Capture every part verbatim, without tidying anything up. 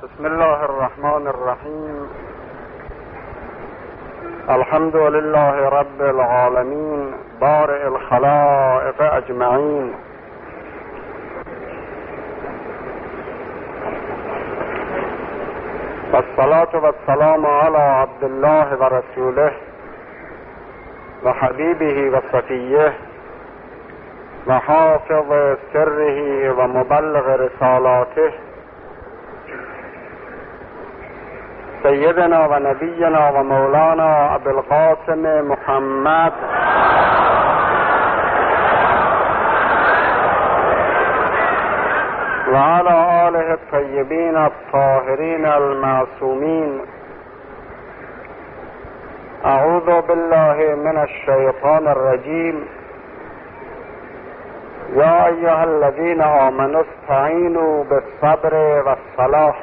بسم الله الرحمن الرحیم. الحمد لله رب العالمین بارئ الخلائق اجمعین. والصلاة والسلام على عبد الله و رسوله و حبیبه و صفیه و حافظ سره و مبلغ رسالاته سیدنا و نبینا و مولانا ابی القاسم محمد و علی آله الطیبین الطاهرین المعصومین. اعوذ بالله من الشیطان الرجیم. یا ایها الذین آمنوا استعینوا بالصبر والصلاة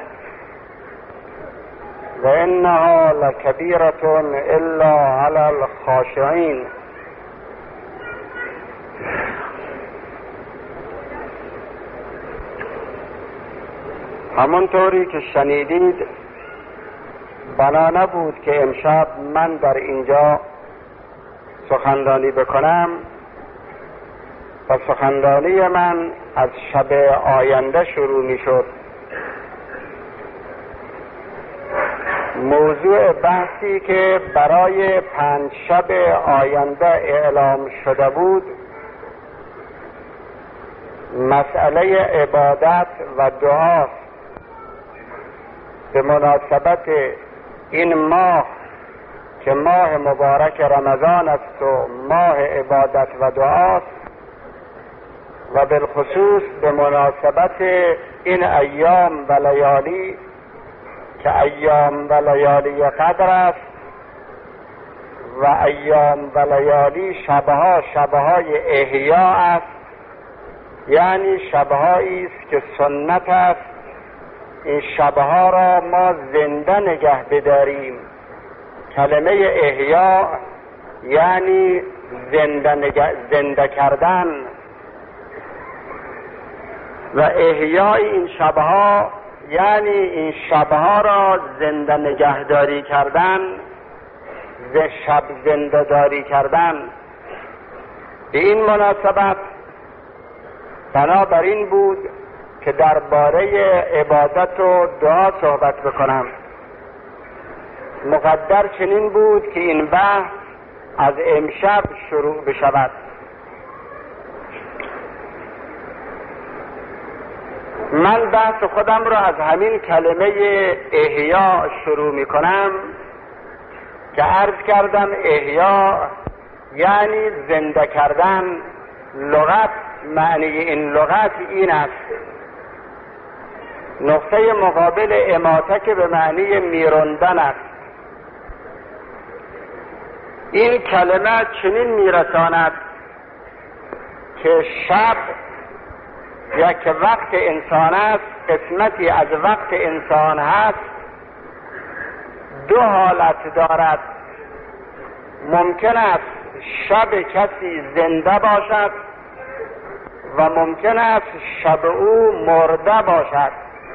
و انها لکبیرة الا علی الخاشعین. همونطوری که شنیدید بنا نبود که امشب من در اینجا سخنرانی بکنم و سخنرانی من از شب آینده شروع می شد. موضوع بحثی که برای پنج شب آینده اعلام شده بود مسئله عبادت و دعاست. به مناسبت این ماه که ماه مبارک رمضان است و ماه عبادت و دعاست و بالخصوص به مناسبت این ایام و لیالی که ایام و لیالی قدر است و ایام و لیالی شبها شبهای احیا است، یعنی شبهایی است که سنت است این شبها را ما زنده نگه بداریم. کلمه احیا یعنی زنده, نگه زنده کردن و احیای این شبها یعنی این شبها را زنده نگهداری کردن، ز شب زنده داری کردن. به این مناسبت بنابراین بود که درباره عبادت و دعا صحبت بکنم. مقدر چنین بود که این بحث از امشب شروع بشود. من بحث خودم را از همین کلمه احیا شروع می کنم که عرض کردم احیا یعنی زنده کردن. لغت معنی این لغت این است. نقطه مقابل اماته که به معنی میراندن است. این کلمه چنین میرساند که شب یک وقت انسان است، قسمتی از وقت انسان هست، دو حالت دارد. ممکن است شب کسی زنده باشد و ممکن است شب او مرده باشد.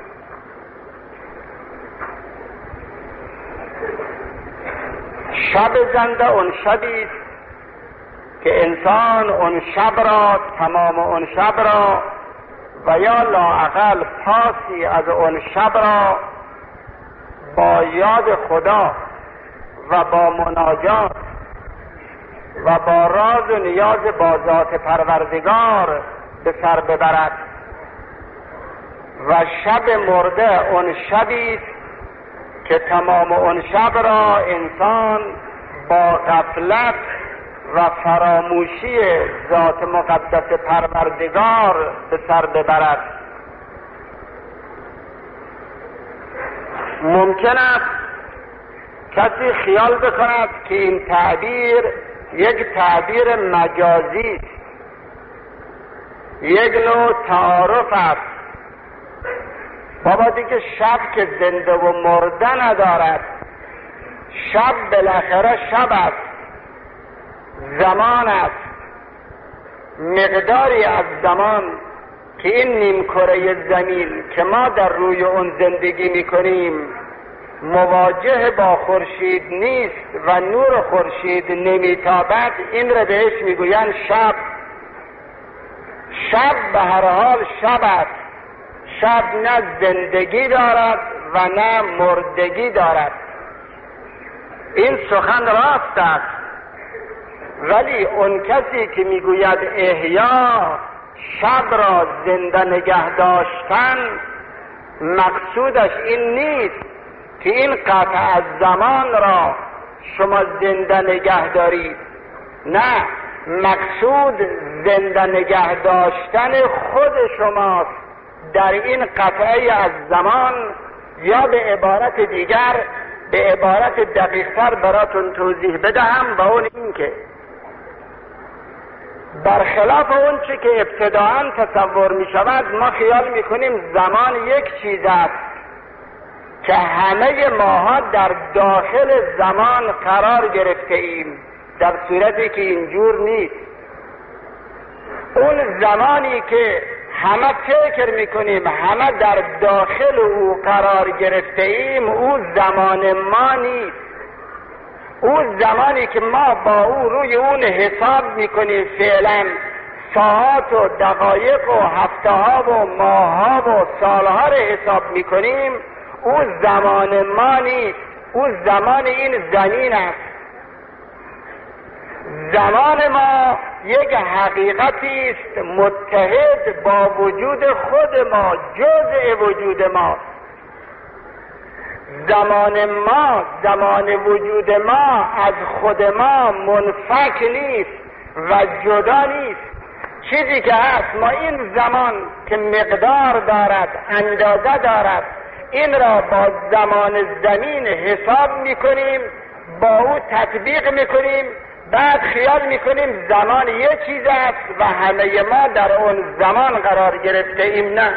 شب زنده اون شبی است که انسان اون شب را تمام اون شب را و یا لااقل پاسی از اون شب را با یاد خدا و با مناجات و با راز و نیاز با ذات پروردگار به سر ببرد. و شب مرده اون شبی است که تمام اون شب را انسان با غفلت و فراموشی ذات مقدس پروردگار به سر ببرد. ممکن است کسی خیال بکند که این تعبیر یک تعبیر مجازی است، یک نوع تعارف است. بابا دیگه شب که زنده و مرده ندارد، شب بالاخره شب است، زمان است، مقداری از زمان که این نیم کره زمین که ما در روی اون زندگی میکنیم مواجه با خورشید نیست و نور خورشید نمیتابد، این را بهش میگویند شب. شب به هر حال شب است. شب نه زندگی دارد و نه مردگی دارد. این سخن راست است، ولی اون کسی که میگوید احیا، شب را زنده نگه داشتن، مقصودش این نیست که این قطع از زمان را شما زنده نگه دارید. نه، مقصود زنده نگه داشتن خود شماست در این قطعه از زمان، یا به عبارت دیگر، به عبارت دقیق‌تر براتون توضیح بدهم، با اون این که برخلاف اون چی که ابتداعاً تصور می شود، ما خیال می کنیم زمان یک چیز است که همه ماها در داخل زمان قرار گرفته ایم، در صورتی که اینجور نیست. اون زمانی که همه فکر میکنیم همه در داخل او قرار گرفته ایم، او زمان ما نیست. او زمانی که ما با او روی اون حساب میکنیم فعلا، ساعات و دقایق و هفته ها و ماه ها و سال ها رو حساب میکنیم، او زمان ما نیست. او زمان این زمین است. زمان ما یک حقیقتی است متحد با وجود خود ما، جزء وجود ما. زمان ما، زمان وجود ما از خود ما منفک نیست و جدا نیست. چیزی که هست، ما این زمان که مقدار دارد، اندازه دارد، این را با زمان زمین حساب میکنیم، با او تطبیق میکنیم، بعد خیال میکنیم زمان یه چیز است و همه ما در اون زمان قرار گرفته ایم. نه،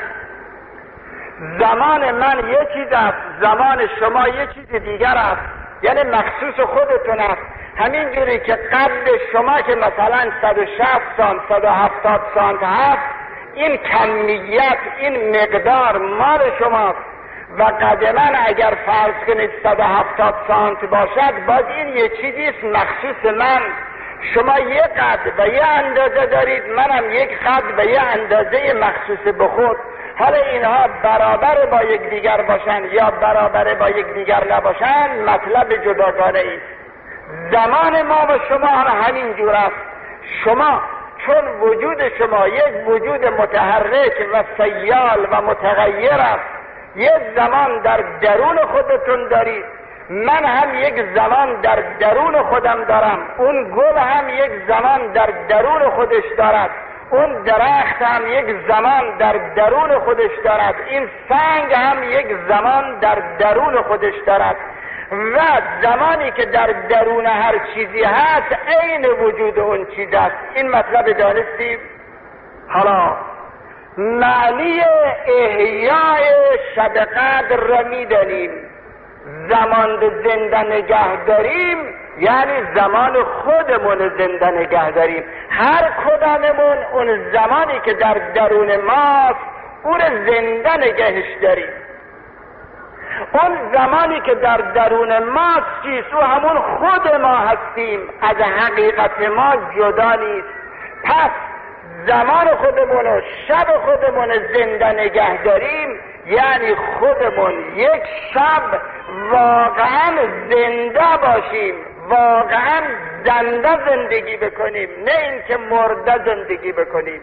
زمان من یه چیز است، زمان شما یه چیز دیگر است، یعنی مخصوص خودتون است. همین جوری که قد شما که مثلا صد و شصت سانت، صد و هفتاد سانت هست، این کمیت، این مقدار مال شماست و قد من اگر فرض کنید صد و هفتاد سانت باشد، باز این یه چیزی است مخصوص من. شما یه قد و یه اندازه دارید، منم یک قد و یه اندازه مخصوص به خود. حالا اینها برابر با یک دیگر باشند یا برابر با یک دیگر نباشند، مطلب جداگانه است. زمان ما و شما همین جور است. شما چون وجود شما یک وجود متحرک و سیال و متغیر است، یک زمان در درون خودتون دارید، من هم یک زمان در درون خودم دارم، اون گل هم یک زمان در درون خودش دارد، اون درخت هم یک زمان در درون خودش دارد، این سنگ هم یک زمان در درون خودش دارد و زمانی که در درون هر چیزی هست عین وجود اون چیز است. این مطلب دانستیم؟ حالا معنی احیاء شب قدر را میدانیم. زمان زنده نگه داریم یعنی زمان خودمون زنده نگه داریم. هر کداممون اون زمانی که در درون ماست اون زنده نگهش داریم. اون زمانی که در درون ماست چیست؟ او همون خود ما هستیم، از حقیقت ما جدا نیست. پس زمان خودمون و شب خودمون زنده نگه داریم یعنی خودمون یک شب واقعا زنده باشیم، واقعا زنده زندگی بکنیم، نه اینکه مرده زندگی بکنیم.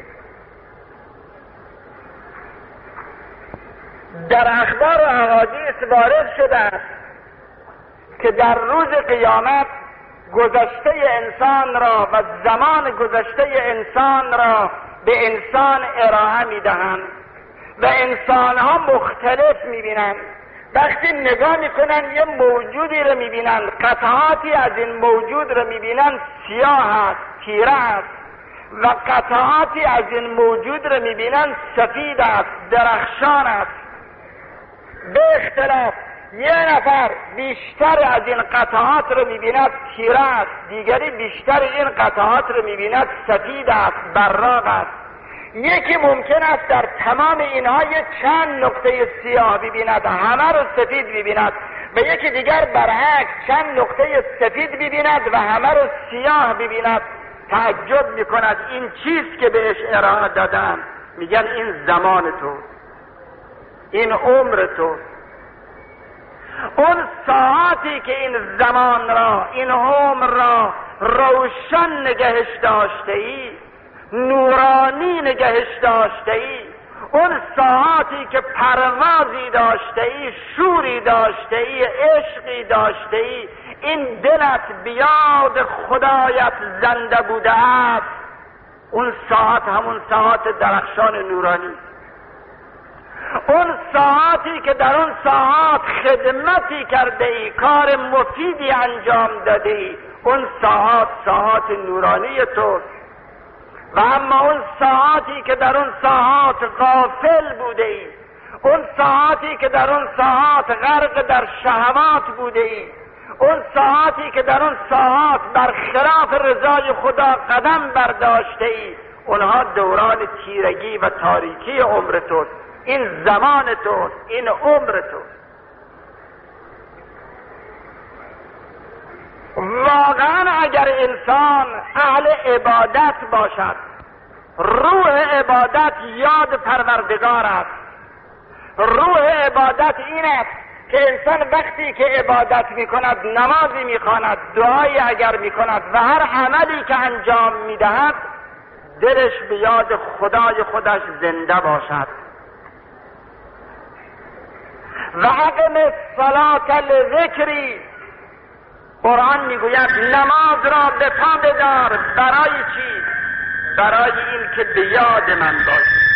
در اخبار و احادیث وارد شده است که در روز قیامت گذشته انسان را و زمان گذشته انسان را به انسان ارائه میدهند و انسان ها مختلف میبینند. وقتی نگاه میکنن یه موجودی رو میبینند، قطعاتی از این موجود رو میبینند سیاه است، تیره است، و قطعاتی از این موجود رو میبینند سفید است، درخشان است. به اختلاف یه نفر بیشتر از این قطعات رو میبیند تیره است، دیگری بیشتر این قطعات رو میبیند سفید است، براق است. یکی ممکن است در تمام اینها یک چند نقطه سیاه ببیند، همه رو سفید ببیند، و یکی دیگر برعکس چند نقطه سفید ببیند و همه رو سیاه ببیند. تعجب میکند این چیست که بهش ارائه دادن؟ میگن این زمان تو، این عمر تو. اون ساعتی که این زمان را، این عمر را روشن نگهش داشته ای، نورانی نگهش داشته ای، اون ساعتی که پروازی داشته ای، شوری داشته ای، عشقی داشته ای، این دلت بیاد خدایت زنده بوده است، اون ساعت همون ساعت درخشان نورانی. اون ساعتی که در اون ساعت خدمتی کرده ای، کار مفیدی انجام داده ای، اون ساعت ساعت نورانی توست. و اما اون ساعتی که در اون ساعت غافل بوده ای، اون ساعتی که در اون ساعت غرق در شهوات بوده ای، اون ساعتی که در اون ساعت برخلاف رضای خدا قدم برداشته ای، اونها دوران تیرگی و تاریکی عمر توست. این زمان توست، این عمر توست. واقعا اگر انسان اهل عبادت باشد، روح عبادت یاد پروردگار است. روح عبادت این است که انسان وقتی که عبادت می کند، نمازی می خواند، دعایی اگر می کند و هر عملی که انجام می دهد، دلش به یاد خدای خودش زنده باشد. و اقم الصلاة لذکری، قرآن میگوید نماز را به پا بدار. برای چی؟ برای این که به یاد من باشی.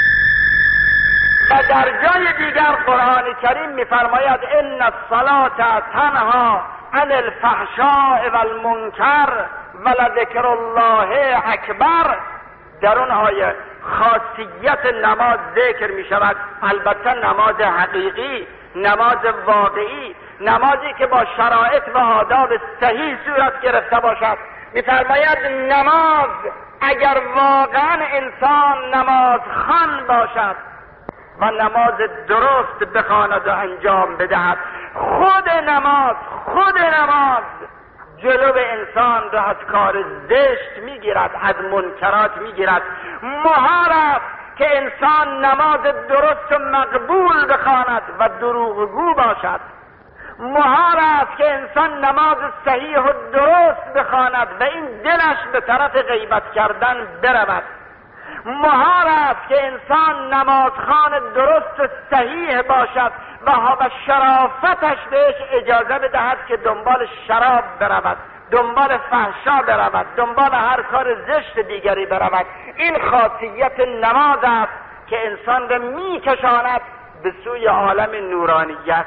و در جای دیگر قرآن کریم میفرماید ان الصلاة تنها عن الفحشاء والمنکر ولذکر الله اکبر. در اون آیه خاصیت نماز ذکر می شود، البته نماز حقیقی، نماز واقعی، نمازی که با شرایط و آداب صحیح صورت گرفته باشد. می فرماید نماز اگر واقعا انسان نماز خوان باشد و نماز درست بخواند و انجام بدهد، خود نماز خود نماز جلو انسان را از کار زشت میگیرد، از منکرات میگیرد. محال است که انسان نماز درست و مقبول بخواند و دروغگو باشد. محال است که انسان نماز صحیح و درست بخواند و این دلش به طرف غیبت کردن برود. محال است که انسان نمازخوان درست و صحیح باشد و به شرافتش بهش اجازه بدهد که دنبال شراب برود، دنبال فحشا برود، دنبال هر کار زشت دیگری برود. این خاصیت نماز است که انسان را میکشاند به سوی عالم نورانیت.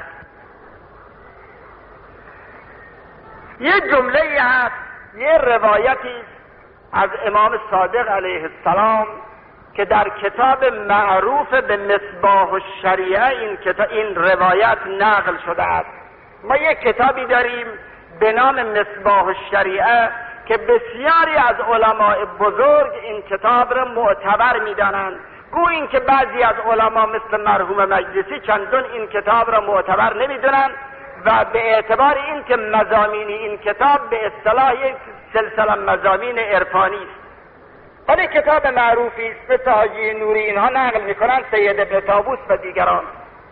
یه جمله هست، یه روایتی از امام صادق علیه السلام که در کتاب معروف به مصباح الشریعه این کتاب این روایت نقل شده است. ما یک کتابی داریم به نام مصباح الشریعه که بسیاری از علماء بزرگ این کتاب را معتبر می‌دانند. گویا این که بعضی از علما مثل مرحوم مجلسی چندان این کتاب را معتبر نمی‌دونند و به اعتبار این که مضامین این کتاب به اصطلاح یک سلسله مضامین عرفانی است. ولی کتاب معروفی است، مثل حاجی نوری اینها نقل میکنند، سید ابن طاووس و دیگران.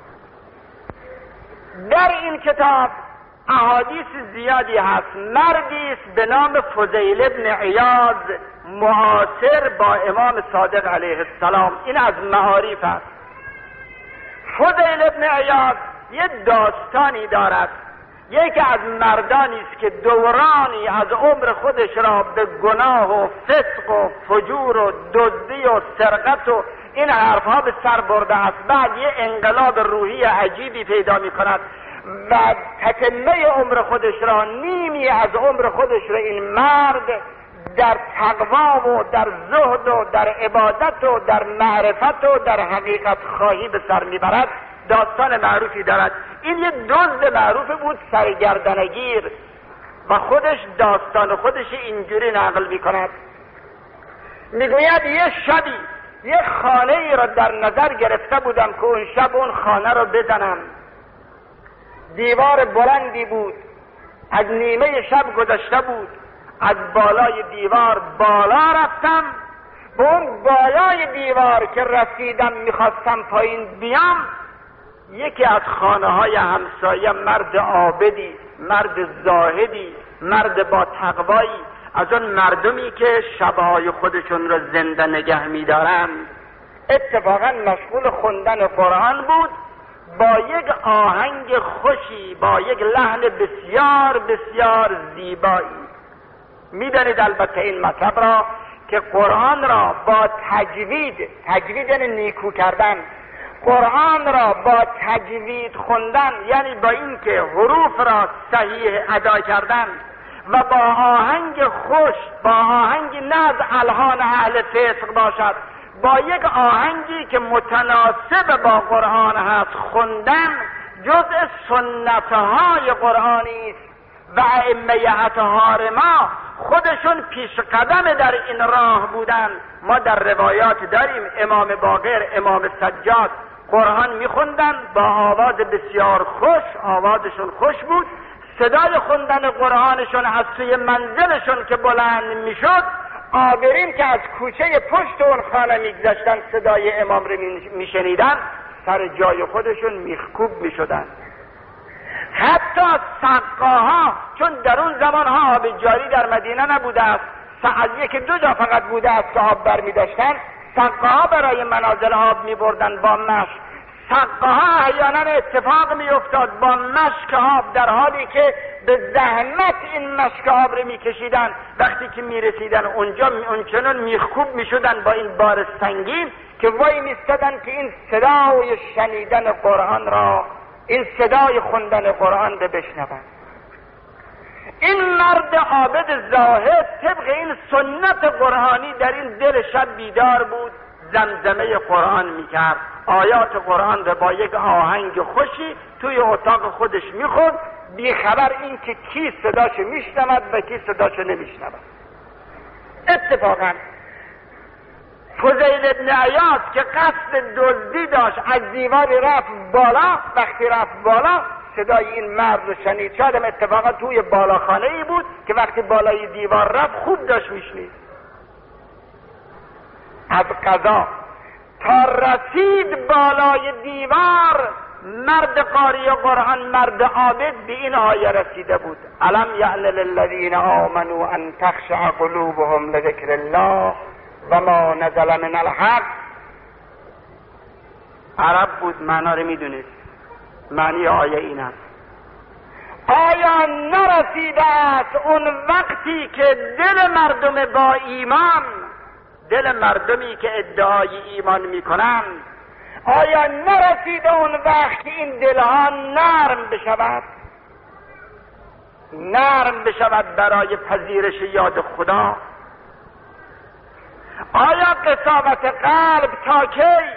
در این کتاب احادیث زیادی هست. مردی است به نام فضیل ابن عیاض، معاصر با امام صادق علیه السلام، این از معارف است. فضیل ابن عیاض یه داستانی دارد. یکی از مردانی است که دورانی از عمر خودش را به گناه و فسق و فجور و دزدی و سرقت و این حرفها به سر برده است. بعد یه انقلاب روحی عجیبی پیدا می کند و تتمه عمر خودش را، نیمی از عمر خودش را این مرد در تقوا و در زهد و در عبادت و در معرفت و در حقیقت خواهی به سر میبرد. داستان معروفی دارد. این یه دزد معروف بود، سرگردنگیر، و خودش داستان خودش اینجوری نقل میکند. میگوید یه شبی یک خانه ای را در نظر گرفته بودم که اون شب اون خانه را بزنم. دیوار بلندی بود، از نیمه شب گذشته بود. از بالای دیوار بالا رفتم، به اون بالای دیوار که رسیدم میخواستم پایین بیام، یکی از خانه های همسایه مرد عابدی، مرد زاهدی، مرد با تقوایی، از اون مردمی که شبهای خودشون را زنده نگه میدارن، اتفاقا مشغول خوندن قرآن بود با یک آهنگ خوشی، با یک لحن بسیار بسیار زیبایی. میدانید البته این مطلب را که قرآن را با تجوید، تجوید یعنی نیکو کردن، قرآن را با تجوید خوندن یعنی با اینکه حروف را صحیح ادا کردن و با آهنگ خوش، با آهنگی نه از الحان اهل فسق باشد، با یک آهنگی که متناسب با قرآن هست خوندن، جزء سنتهای قرآنی است و ائمه اطهار ما خودشون پیش قدم در این راه بودن. ما در روایات داریم امام باقر، امام سجاد قرآن میخوندن با آواز بسیار خوش، آوازشون خوش بود، صدای خوندن قرآنشون از سوی منزلشون که بلند میشد، آبرین که از کوچه پشت اون خانه میگذشتن صدای امام رو میشنیدن، سر جای خودشون میخکوب میشدن. حتی سقاها، چون در اون زمان ها آب جاری در مدینه نبوده است، از یک دو جا فقط بوده است که آب بر میداشتن، سقاها برای منازل آب میبردن با مشک. سقاها احیانا اتفاق میافتاد با مشک آب، در حالی که به زحمت این مشک آب رو میکشیدن، وقتی که میرسیدن اونجا اونچنان میخکوب میشدن با این بار سنگین که وای میستدن که این صدای شنیدن قرآن را، این صدای خوندن قرآن رو بشنون. این مرد عابد زاهد طبق این سنت قرآنی در این دل شب بیدار بود، زمزمه قرآن میکرد، آیات قرآن رو با یک آهنگ خوشی توی اتاق خودش میخوند، بیخبر این که کی صداشو میشنود و کی صداشو نمیشنود. اتفاقا فضیل ابن عیاض که قصد دزدی داشت، از دیواری رفت بالا، وقتی رفت بالا صدای این مرد رو شنید. شاید اتفاقا توی بالاخانه ای بود که وقتی بالای دیوار رفت خوب داشت میشنید. از قضا تا رسید بالای دیوار، مرد قاری قرآن، مرد عابد، به این آیه رسیده بود: الم یعن للذین آمنوا ان تخشع قلوبهم لذکر الله و ما نزل من الحق. عرب بود، معنا رو میدونید، معنی آیه این است: آیا نرسیده است اون وقتی که دل مردم با ایمان، دل مردمی که ادعای ایمان میکنن، آیا نرسیده اون وقت که این دلها نرم بشود، نرم بشود برای پذیرش یاد خدا؟ آیا قساوت قلب تا کی؟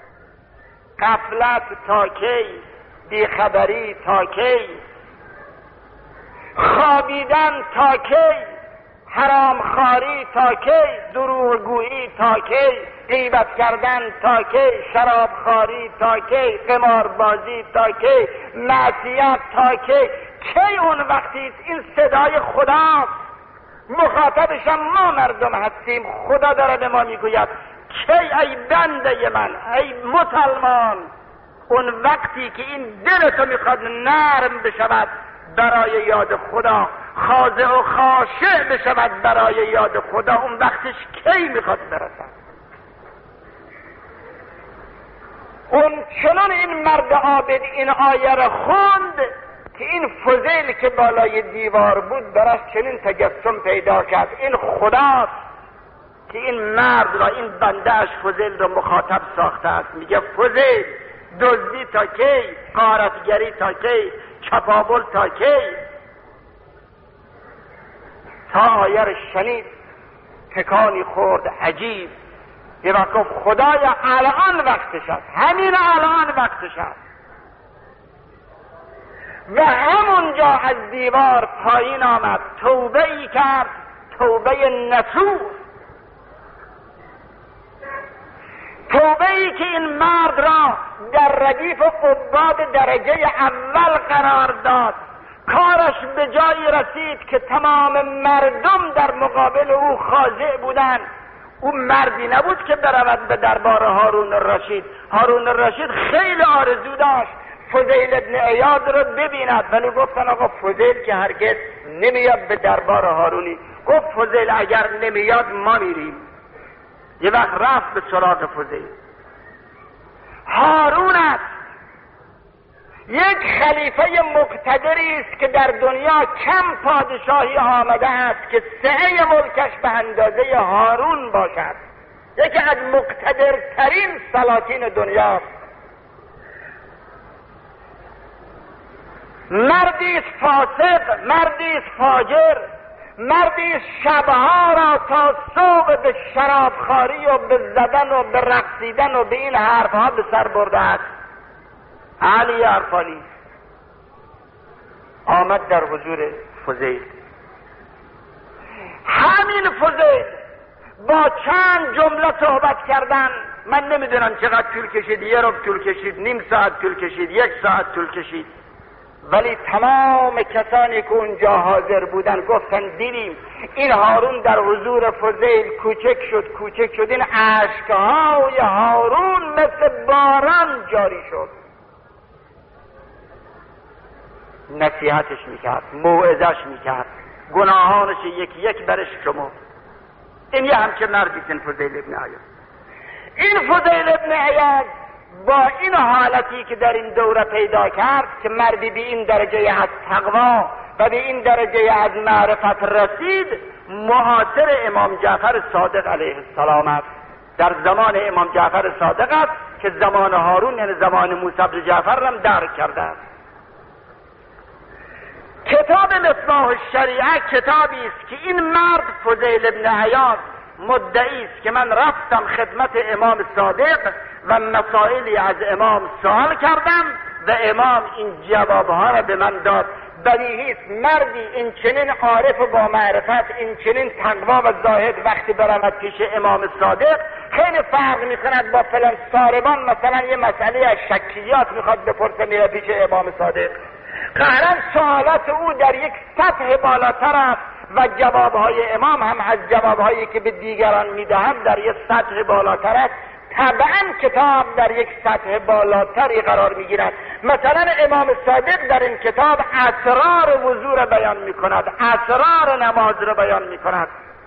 غفلت تا کی؟ بیخبری تا کی؟ خوابیدن تا کی؟ حرام خواری تا کی؟ دروغگویی تا کی؟ غیبت کردن تا کی؟ شراب خواری تا کی؟ قماربازی تا کی؟ معصیت تا کی؟ کی اون وقتی این صدای خداست، مخاطبش ما مردم هستیم، خدا داره به ما میگوید کی ای بنده من، ای مسلمان، اون وقتی که این دلتو میخواد نرم بشود برای یاد خدا، خاضع و خاشع بشود برای یاد خدا، اون وقتش کی میخواد برسد؟ اون چنان این مرد عابد این آیه را خوند که این فضیل که بالای دیوار بود براش چنین تجسم پیدا کرد: این خداست که این مرد را، این بنده اش فضیل را مخاطب ساخته است. میگه فضیل، دزدی تا کی؟ غارتگری تا کی؟ چپاول تا کی؟ تا آیه را شنید تکانی خورد عجیب، یه وقت گفت خدایا الان وقتش است، همین الان وقتش است. و همونجا از دیوار پایین آمد، توبه ای کرد، توبه نصوح. توبه ای که این مرد را در ردیف عباد درجه اول قرار داد، کارش به جایی رسید که تمام مردم در مقابل او خاضع بودند. او مردی نبود که برود به دربار هارون الرشید. هارون الرشید خیلی آرزو داشت فضیل ابن عیاض را ببیند، ولی گفتن آقا فضیل که هرگز نمیاد به دربار هارونی. گفت فضیل اگر نمیاد ما میریم. یه وقت رفت به سراغ فضیل. هارون است، یک خلیفه مقتدری است که در دنیا کم پادشاهی آمده است که سعه ملکش به اندازه هارون باشد. یکی از مقتدرترین سلاطین دنیا. مردی است فاسق، مردی است فاجر، مردی است شبها را تا صبح به شرابخواری و به زدن و به رقصیدن و به این حرفها به سر برده است. علی ارفانی آمد در حضور فضیل. همین فضیل با چند جمله صحبت کردن. من نمیدونم چقدر طول کشید، یه ربع طول کشید، نیم ساعت طول کشید، یک ساعت طول کشید، ولی تمام کسانی که اونجا حاضر بودن گفتن دیدیم این هارون در حضور فضیل کوچک شد کوچک شد این اشکهای هارون مثل باران جاری شد. نصیحتش میکرد، موعظش میکرد، گناهانش یکی یک برش شما. این یه همچه مردی این فضیل ابن عیاض. این فضیل ابن عیاض با این حالتی که در این دوره پیدا کرد که مردی به این درجه از تقوا و به این درجه از معرفت رسید، معاصر امام جعفر صادق علیه السلام است. در زمان امام جعفر صادق است که زمان هارون یعنی زمان موسی بن جعفر هم درک کرده است. کتاب مصباح الشریعه کتابی است که این مرد فضیل ابن عیاض مدعی است که من رفتم خدمت امام صادق و مسائلی از امام سوال کردم و امام این جوابها را به من داد. بدیهی است مردی این چنین عارف و با معرفت، این چنین تقوا و زاهد وقتی برآمد پیش امام صادق خیلی فرق میکند با فلان ساربان مثلا یه مسئله از شکیات میخواد بپرسه میره پیش امام صادق. قهرا سوالات او در یک سطح بالاتر است و جوابهای امام هم از جوابهایی که به دیگران میدهند در یک سطح بالاتر است. طبعا کتاب در یک سطح بالاتری قرار میگیرد. مثلا امام صادق در این کتاب اسرار وضو را بیان میکند، اسرار نماز را بیان میکند.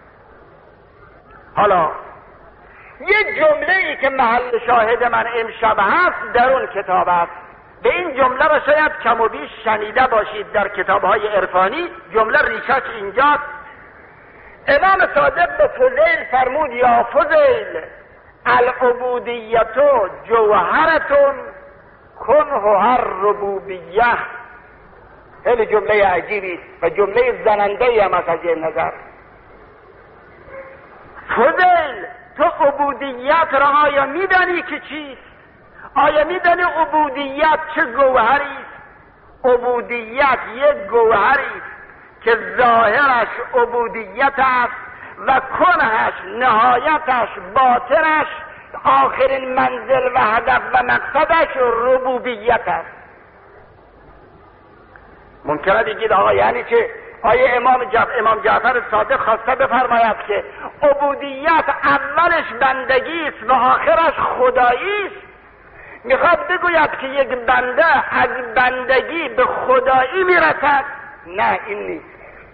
حالا یک جمله ای که محل شاهد من امشب هست در اون کتاب است. به این جمله را شاید کم و بیش شنیده باشید در کتاب‌های عرفانی. جمله ریشش اینجاست. امام صادق به فضیل فرمود یا فضیل العبودیتو جوهرتون کنه ربوبیه. خیلی جمله عجیبی و جمله زننده‌ای هم از این نظر. فضیل تو عبودیت را آیا میدانی که چیست؟ آیا میدانی عبودیت چه گوهری است؟ عبودیت یک گوهری است که ظاهرش عبودیت است و کنهش، نهایتش، باطنش، آخرین منزل و هدف و مقصدش ربوبیت است. ممکنه بگید آقا یعنی چه؟ آیا امام جعفر امام جعفر صادق خواسته بفرماید که عبودیت اولش بندگی است و آخرش خدایی است؟ میخواد بگوید که یک بنده از بندگی به خدایی میرسد؟ نه، این نیست.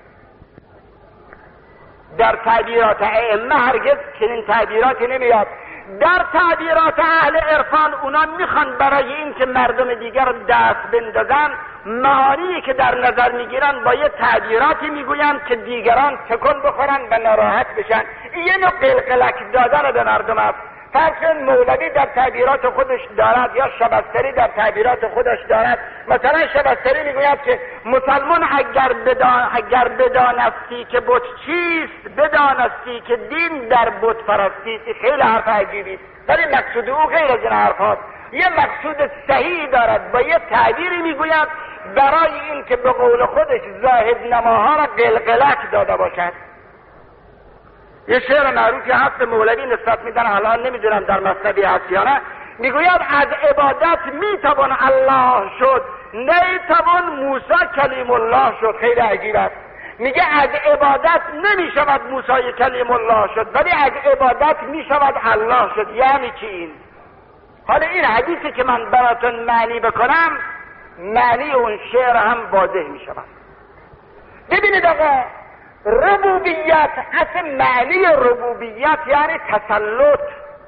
در تعبیرات ائمه هرگز چنین تعبیراتی نمیاد. در تعبیرات اهل عرفان اونا میخوان برای این که مردم دیگر دست بندازن، معانی که در نظر میگیرن با یه تعبیراتی میگویند که دیگران تکون بخورن و ناراحت بشن. این یه نوع قلقلک دادن به مردم است. فرض مولوی در تعبیرات خودش دارد یا شبستری در تعبیرات خودش دارد. مثلا شبستری میگوید که مسلمان اگر بدان اگر بدانستی که بت چیست، بدانستی که دین در بت پرستی است. خیلی حرف عجیبی است، ولی مقصود او غیر از این حرفات. یه مقصود صحیح دارد، با یه تعبیری میگوید برای این که به قول خودش زاهد نماها را قلقلک داده باشد. یه شعر معروفی هست به مولوی نسبت میدن، حالا نمیدونم در مثنوی هست یا نه، میگوید از عبادت میتوان الله شد، نیتوان موسی کلیم الله شد. خیلی عجیب است. میگه از عبادت نمیشود موسی کلیم الله شد، ولی از عبادت میشود الله شد. یعنی چی این؟ حالا این حدیثی که من براتون معنی بکنم، معنی اون شعر هم واضح میشود. ببینید آقا، ربوبیت، اصل معنی ربوبیت یعنی تسلط،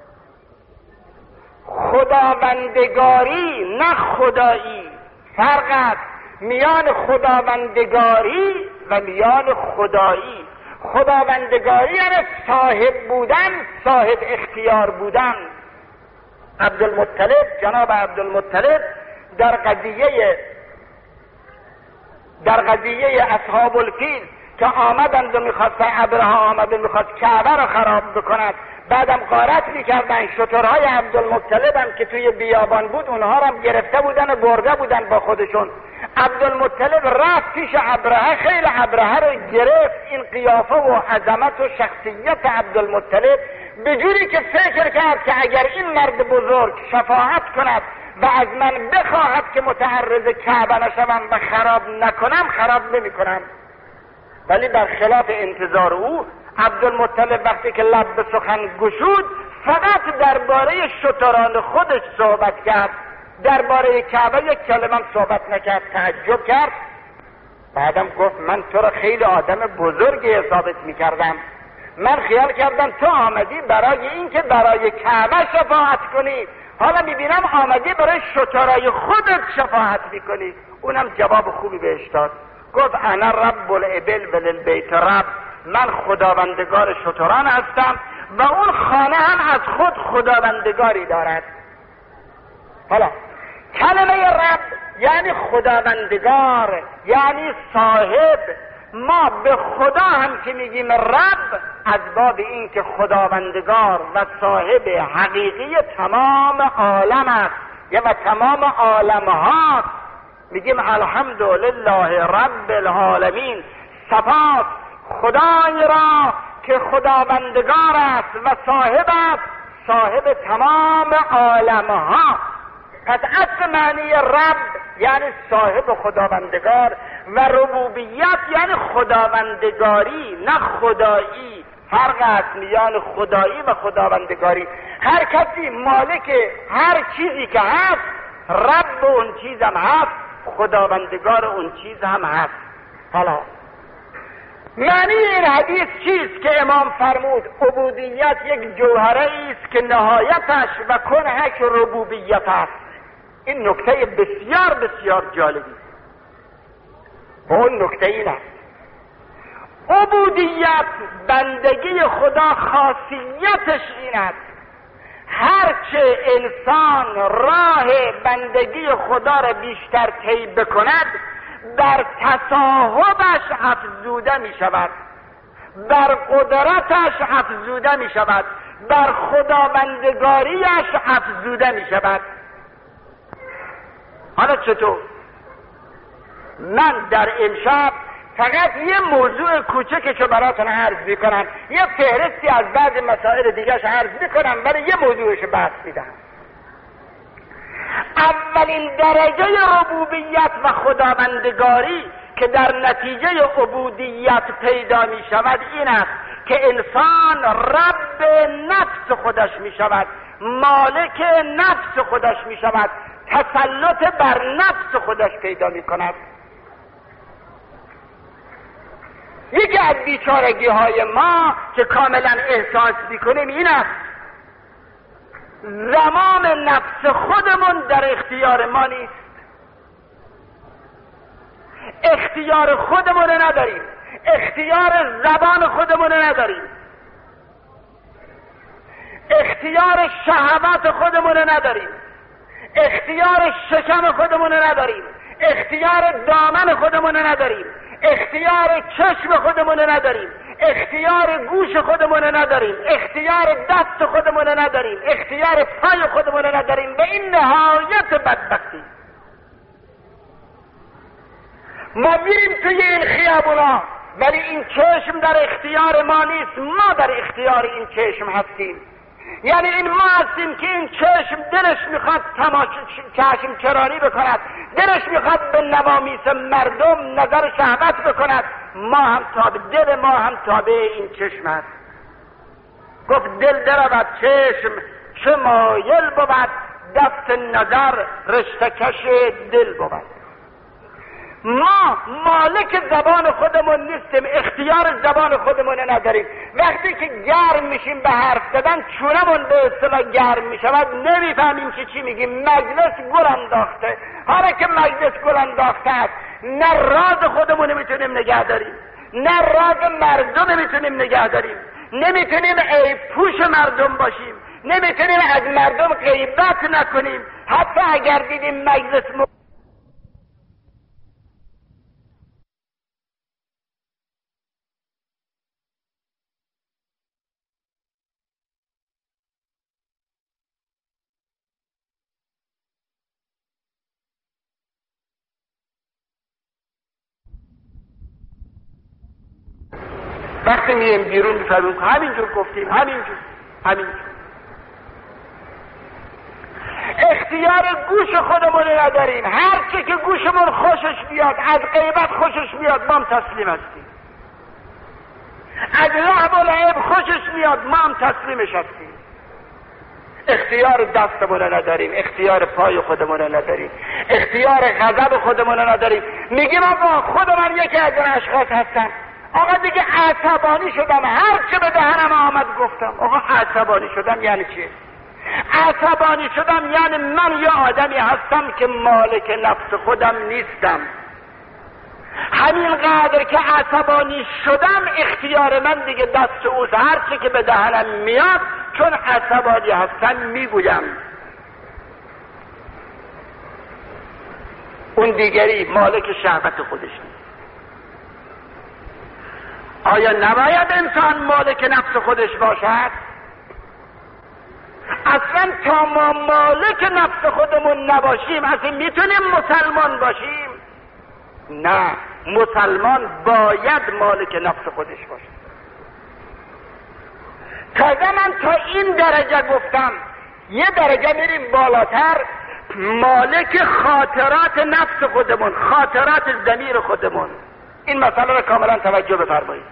خداوندگاری نه خدایی. فرق است میان خداوندگاری و میان خدایی. خداوندگاری یعنی صاحب بودن، صاحب اختیار بودن. عبدالمطلب، جناب عبدالمطلب در قضیه در قضیه اصحاب الفیل که آمدند و میخواستن، ابرهه آمده میخواست کعبه را خراب بکند، بعدم غارت میکردن، شترهای عبدالمطلب هم که توی بیابان بود اونها را هم گرفته بودن و برده بودن با خودشون. عبدالمطلب رفت پیش ابرهه، خیلی ابرهه رو گرفت. این قیافه و عظمت و شخصیت عبدالمطلب به جوری که فکر کرد که اگر این مرد بزرگ شفاعت کند و از من بخواهد که متعرض کعبه نشوم و خراب نکنم، خراب نمی کنم. ولی برخلاف انتظار او، عبدالمطلب وقتی که لب به سخن گشود فقط درباره شتران خودش صحبت کرد، درباره کعبه یک کلمه صحبت نکرد. تعجب کرد. بعدم گفت من تو را خیلی آدم بزرگی حسابت میکردم، من خیال کردم تو آمدی برای این که برای کعبه شفاعت کنی، حالا میبینم آمدی برای شترای خودت شفاعت میکنی. اونم جواب خوبی بهش داد. گفت انا رب الابل وللبیت رب، من خداوندگار شتران هستم و اون خانه هم از خود خداوندگاری دارد. حالا کلمه رب یعنی خداوندگار، یعنی صاحب. ما به خدا هم که میگیم رب، از باب این که خداوندگار و صاحب حقیقی تمام عالم است و تمام عالم ها، میگیم الحمدلله رب العالمین، سپاس خدای را که خداوندگار است و صاحب است، صاحب تمام عالم ها. پس اصل معنی رب یعنی صاحب خداوندگار و ربوبیت یعنی خداوندگاری نه خدایی. فرق است میان خدایی و خداوندگاری. هر کسی مالک هر چیزی که هست، رب اون چیز هم هست، خداوندگار اون چیز هم هست. حالا معنی این حدیث چیست که امام فرمود عبودیت یک جوهره است که نهایتش و کنهش ربوبیت است؟ این نکته بسیار بسیار جالبی. و اون نکته این است عبودیت، بندگی خدا، خاصیتش این است هرچه انسان راه بندگی خدا را بیشتر طی بکند، در تصاحبش افزوده می شود، بر قدرتش افزوده می شود، بر خداوندگاریش افزوده می شود. حالا چطور؟ من در امشب فقط یه موضوع کوچکشو براتون عرض میکنم، یه فهرستی از بعض مسائل دیگرش عرض میکنم، ولی یه موضوعشو بحث میدم. اولین درجه ربوبیت و خداوندگاری که در نتیجه عبودیت پیدا می شود این است که انسان رب نفس خودش می شود، مالک نفس خودش می شود، تسلط بر نفس خودش پیدا می کند. یکی از بیچارگی های ما که کاملا احساس می کنیم این است زمام نفس خودمون در اختیار ما نیست. اختیار خودمون نداریم، اختیار زبان خودمون نداریم، اختیار شهوت خودمون نداریم، اختیار شکم خودمون نداریم، اختیار دامن خودمون نداریم، اختیار چشم خودمون نداریم، اختیار گوش خودمون نداریم، اختیار دست خودمون نداریم، اختیار پای خودمون نداریم. به این نهایت بدبختی ما میریم توی این خیابونا ولی این چشم در اختیار ما نیست، ما در اختیار این چشم هستیم. یعنی این ما هستیم که این چشم دلش میخواد چشم چرانی بکند، دلش میخواد به نوامیس مردم نظر شهوت بکند، ما هم تابع، دل ما هم تابع این چشم است. گفت دل درود چشم چه مایل بود، دست نظر رشتکش دل بود. ما مالک زبان خودمون نیستیم، اختیار زبان خودمون نداریم. وقتی که گرم میشیم به حرف زدن، چونمون به اصطلاح گرم میشود، نمیفهمیم که چی میگیم. مجلس گل انداخته، حالا که مجلس گل انداخته است، نه راز خودمون میتونیم نگه داریم، نه راز مردم میتونیم نگه داریم، نمیتونیم عیب پوش مردم باشیم، نمیتونیم از مردم غیبت نکنیم. حتی اگر دیدیم مجلس م... وقتی مییم بیرون میفهمیم که همینجور گفتیم، همینجور همینجور اختیار گوش خودمون نداریم. هر چه که گوشمون خوشش بیاد، از غیبت خوشش بیاد، ما هم تسلیم هستیم. از لعب و لعب خوشش میاد، ما هم تسلیمش هستیم. اختیار دستمون نداریم، اختیار پای خودمون نداریم، اختیار غضب خودمون نداریم. میگیم آقا خود من یکی از این اشخاص هستم، آقا دیگه عصبانی شدم، هر چه به دهنم آمد گفتم. آقا عصبانی شدم یعنی چی؟ عصبانی شدم یعنی من یه آدمی هستم که مالک نفس خودم نیستم. همینقدر که عصبانی شدم اختیار من دیگه دست اوست، هر چه که به دهنم میاد چون عصبانی هستم میگویم. اون دیگری مالک شهوت خودش نیست. آیا نباید انسان مالک نفس خودش باشد؟ اصلا تا ما مالک نفس خودمون نباشیم اصلا میتونیم مسلمان باشیم؟ نه، مسلمان باید مالک نفس خودش باشه. تازه من تا این درجه گفتم، یه درجه میریم بالاتر، مالک خاطرات نفس خودمون، خاطرات ضمیر خودمون. این مسئله را کاملا توجه بفرمایید.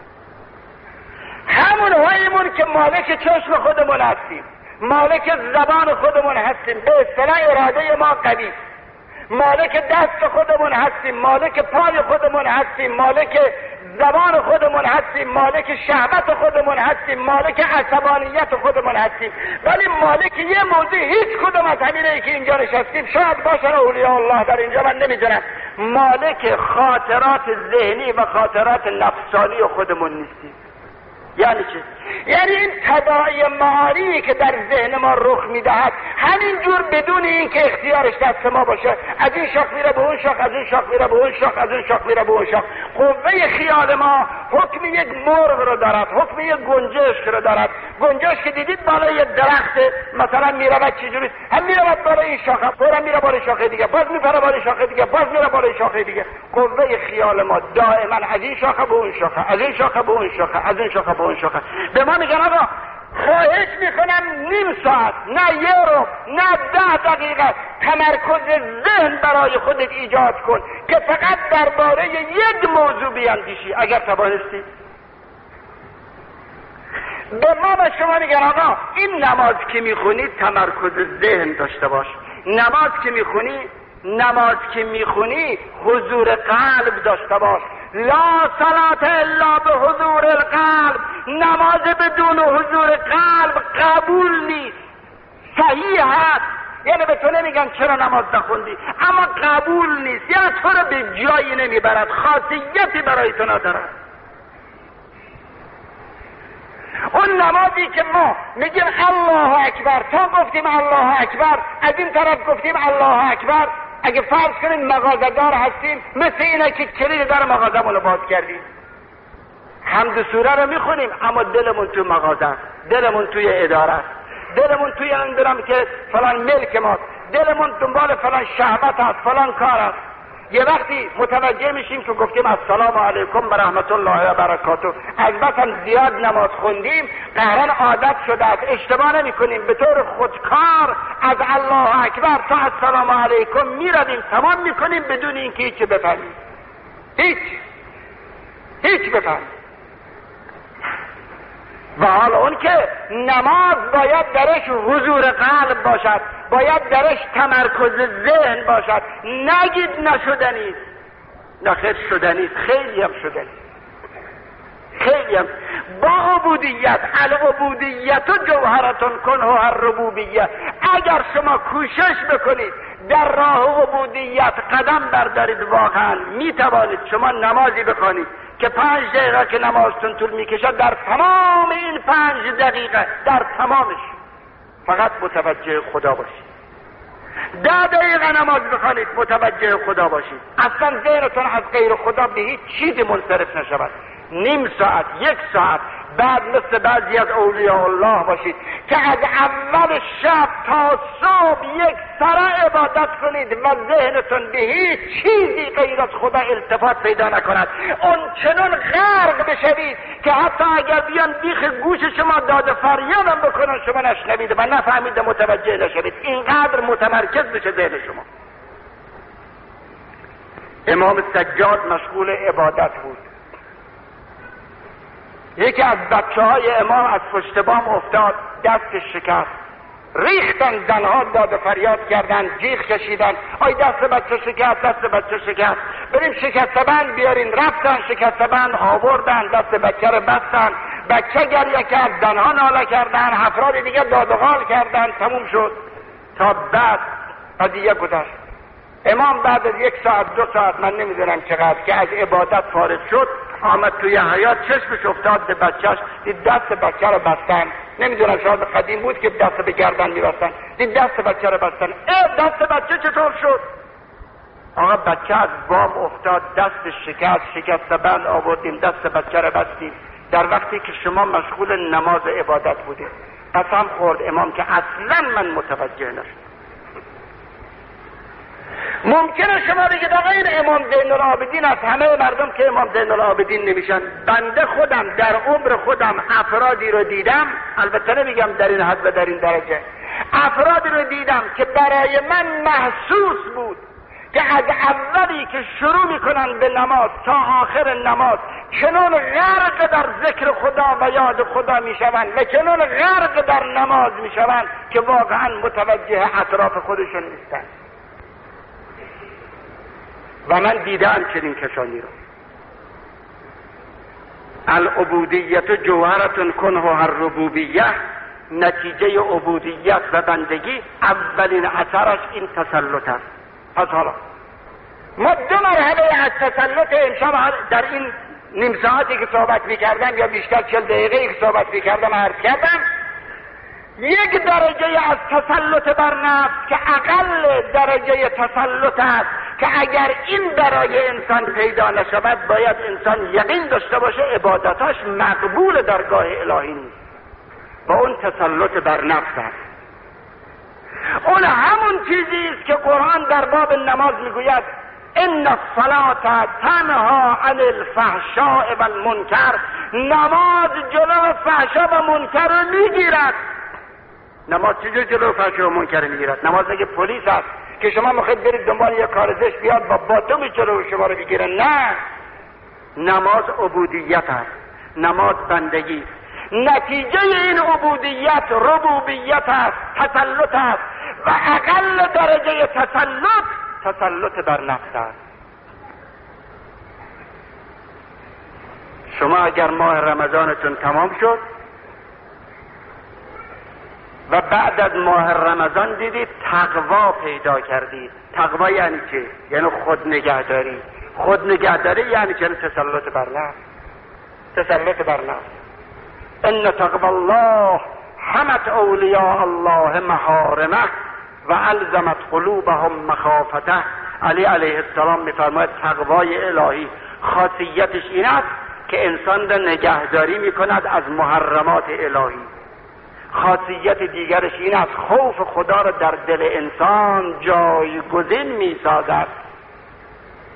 همون هایمون که مالک چشم خودمون هستیم، مالک زبان خودمون هستیم، به اصطلاح اراده ما قوی، مالک دست خودمون هستیم، مالک پای خودمون هستیم، مالک زبان خودمون هستیم، مالک شهوت خودمون هستیم، مالک عصبانیت خودمون هستیم. ولی مالک یه موضوع هیچ کدوم از همینه که اینجا نشستیم، شاید باشن اولیاء الله در اینجا، من نمیدونم، مالک خاطرات ذهنی و خاطرات نفسانی خودمون نیستیم. یعنی چه؟ یعنی این تداعی معانی که در ذهن ما رخ میدهد همینجور بدون این که اختیارش دست ما باشه، از این شاخ میره به اون شاخ، از این شاخ میره به اون شاخ، از این شاخ میره به اون شاخ. قوه خیال ما حکم یک مرغ رو دارد، حکم یک گنجشک رو دارد. گنجشک که دیدید بالای یک درخت مثلا میرود چجوری؟ هم میرود بالای این شاخه، فورا میره بالای شاخه دیگه، باز میپره بالای شاخه دیگه، باز میره بالای شاخه دیگه. قوه خیال ما دائما از این شاخه به اون شاخه، از این شاخه به اون شاخه، از این شاخه به اون شاخه. به ما میگن آقا خواهش میکنم نیم ساعت، نه یه رو، نه ده دقیقه تمرکز ذهن برای خودت ایجاد کن که فقط درباره یک موضوع بیاندیشی. اگر توانستی به ما و شما میگن آقا این نماز که میخونی تمرکز ذهن داشته باش، نماز که میخونی نماز که میخونی حضور قلب داشته باش. لا صلاة الا به حضور القلب، نماز بدون حضور قلب قبول نیست. صحیح هست، یعنی به تو نمیگن چرا نماز نخوندی، اما قبول نیست، یعنی تو رو به جایی نمیبرد، خاصیتی برای تو ندارد. اون نمازی که ما میگیم الله اکبر، تا گفتیم الله اکبر، از این طرف گفتیم الله اکبر، اگه فرض کنیم مغازه‌دار هستیم، مثل اینه که کلید در مغازه‌مون رو باز کردیم، حمد سوره رو میخونیم اما دلمون توی مغازه است، دلمون توی اداره است، دلمون توی اندرم که فلان ملک ماست، دلمون دنبال فلان شهوت است، فلان کار است. یه وقتی متوجه میشیم که گفتیم السلام علیکم و رحمت الله و برکاته، از بس هم زیاد نماز خوندیم قهرن عادت شده است، اشتباه نمی کنیم، به طور خودکار از الله اکبر تا السلام علیکم میرویم تمام میکنیم بدون اینکه هیچ بفهمیم، هیچ هیچ بفهمیم. و حالا اون که نماز باید درش حضور قلب باشد، باید درش تمرکز ذهن باشد، نگید نشدنیست، نخیر شدنیست، خیلی هم شدنیست، خیلی هم با عبودیت. العبودیت و جوهرتون کنه هر ربوبیت. اگر شما کوشش بکنید در راه عبودیت قدم بردارید، واقعا میتوانید شما نمازی بخوانید که پنج دقیقه که نمازتون طول میکشد، در تمام این پنج دقیقه در تمامش فقط متوجه خدا باشید. ده دقیقه نماز بخوانید متوجه خدا باشید، اصلا ذهنتون از غیر خدا به هیچ چیزی منصرف نشود. نیم ساعت، یک ساعت بعد مثل بعضی از اولیاء الله باشید که از اول شب تا صبح یک سره عبادت کنید و ذهنتون به هیچ چیزی غیر از خدا التفات پیدا نکند. اون چنون غرق بشوید که حتی اگر بیان بیخ گوش شما داد فریادم بکنن شما نشنوید و نفهمید، متوجه نشوید. اینقدر متمرکز بشه ذهن شما. امام سجاد مشغول عبادت بود. یکی از بچه های امام از پشت بام افتاد، دستش شکست، ریختن، زنها داد فریاد کردن، جیغ کشیدن، آی دست بچه شکست، دست بچه شکست، بریم شکسته بند بیارین. رفتن شکسته بند آوردن، دست بچه رو بستن، بچه گریه کرد، زنها ناله کردن، افراد دیگه داد و غال کردن، تموم شد. تا بعد قضیه گذشت. امام بعد از یک ساعت دو ساعت من نمیدونم چقدر که از عبادت فارغ شد، آمد توی حیاط، چشمش افتاد به بچهش، دید دست بچه رو بستن. نمیدونم شاید قدیم بود که دست به گردن میبستن، دید دست بچه رو بستن. اه دست بچه چطور شد؟ آقا بچه از بام افتاد، دست شکست، شکسته بند آوردیم، دست بچه رو بستیم، در وقتی که شما مشغول نماز عبادت بودید. قسم خورد امام که اصلا من متوجه نشدم. ممکنه شما بگید آقا این امام زین العابدین از همه مردم که امام زین العابدین نمیشن. بنده خودم در عمر خودم افرادی رو دیدم، البته نمیگم در این حد و در این درجه، افرادی رو دیدم که برای من محسوس بود که از اولی که شروع میکنن به نماز تا آخر نماز چنون غرق در ذکر خدا و یاد خدا میشوند و چنون غرق در نماز میشوند که واقعا متوجه اطراف خودشون نیستن. و من دیدم چنین کسانی رو. العبودیت جوهرتون کنه هر ربوبیه. نتیجه عبودیت و بندگی اولین اثرش این تسلط است. پس حالا ما دو مرحله از تسلط امشب در این نیم ساعتی که صحبت میکردم یا بیشتر چل دقیقه که صحبت میکردم عرض کردم. یک درجه از تسلط بر نفس که اقل درجه تسلط است که اگر این برای انسان پیدا نشود باید انسان یقین داشته باشه عبادتاش مقبول درگاه الهی نیست. و اون تسلط بر نفس است. اون همون چیزی است که قرآن در باب نماز میگوید ان الصلاة تنها عن الفحشاء و المنکر. نماز جلو فحشا و منکر رو میگیرد. نماز چجور جلو فحشا و منکر میگیرد؟ نماز اگه پلیس است که شما میخواید برید دنبال یک کارزش بیاد با باتوم جلو شما رو بگیره، نه، نماز عبودیت است، نماز بندگی است. نتیجه این عبودیت ربوبیت است، تسلط است و اقل درجه تسلط تسلط بر نفس است. شما اگر ماه رمضانتون تمام شد و بعد از ماه رمضان دیدید تقوا پیدا کردید. تقوا یعنی چه؟ یعنی خود نگهداری. خود نگهداری یعنی چه؟ تسلط بر نفس. تسلط بر نفس. ان تقوا الله حمت اولیاء الله محارمه و الزمت قلوبهم مخافته. علی علیه السلام میفرماید تقوای الهی خاصیتش این است که انسان را نگهداری میکند از محرمات الهی. خاصیت دیگرش این است خوف خدا را در دل انسان جایگزین میسازد.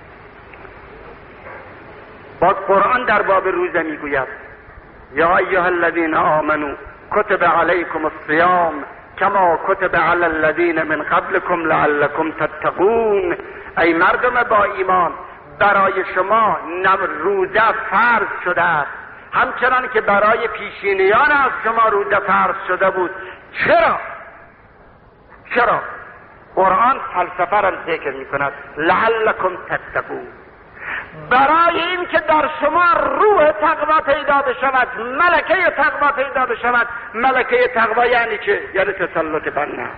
باز قرآن در باب روزه میگوید یا ایها الذین آمنوا کتب علیکم الصیام کما کتب علی الذین من قبلکم لعلکم تتقون. ای مردم با ایمان، برای شما روزه فرض شده است همچنان که برای پیشینیان از شما روزه فرض شده بود. چرا؟ چرا؟ قرآن فلسفه را ذکر می کند لعلکم تتقون، برای این که در شما روح تقوا پیدا بشود، ملکه تقوا پیدا بشود. ملکه تقوا یعنی چه؟ یعنی تسلط بر نفس.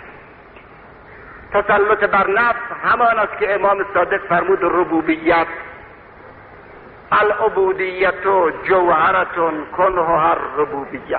تسلط بر نفس همان است که امام صادق فرمود ربوبیت العبودیت جوهرتون کنها ربوبیت.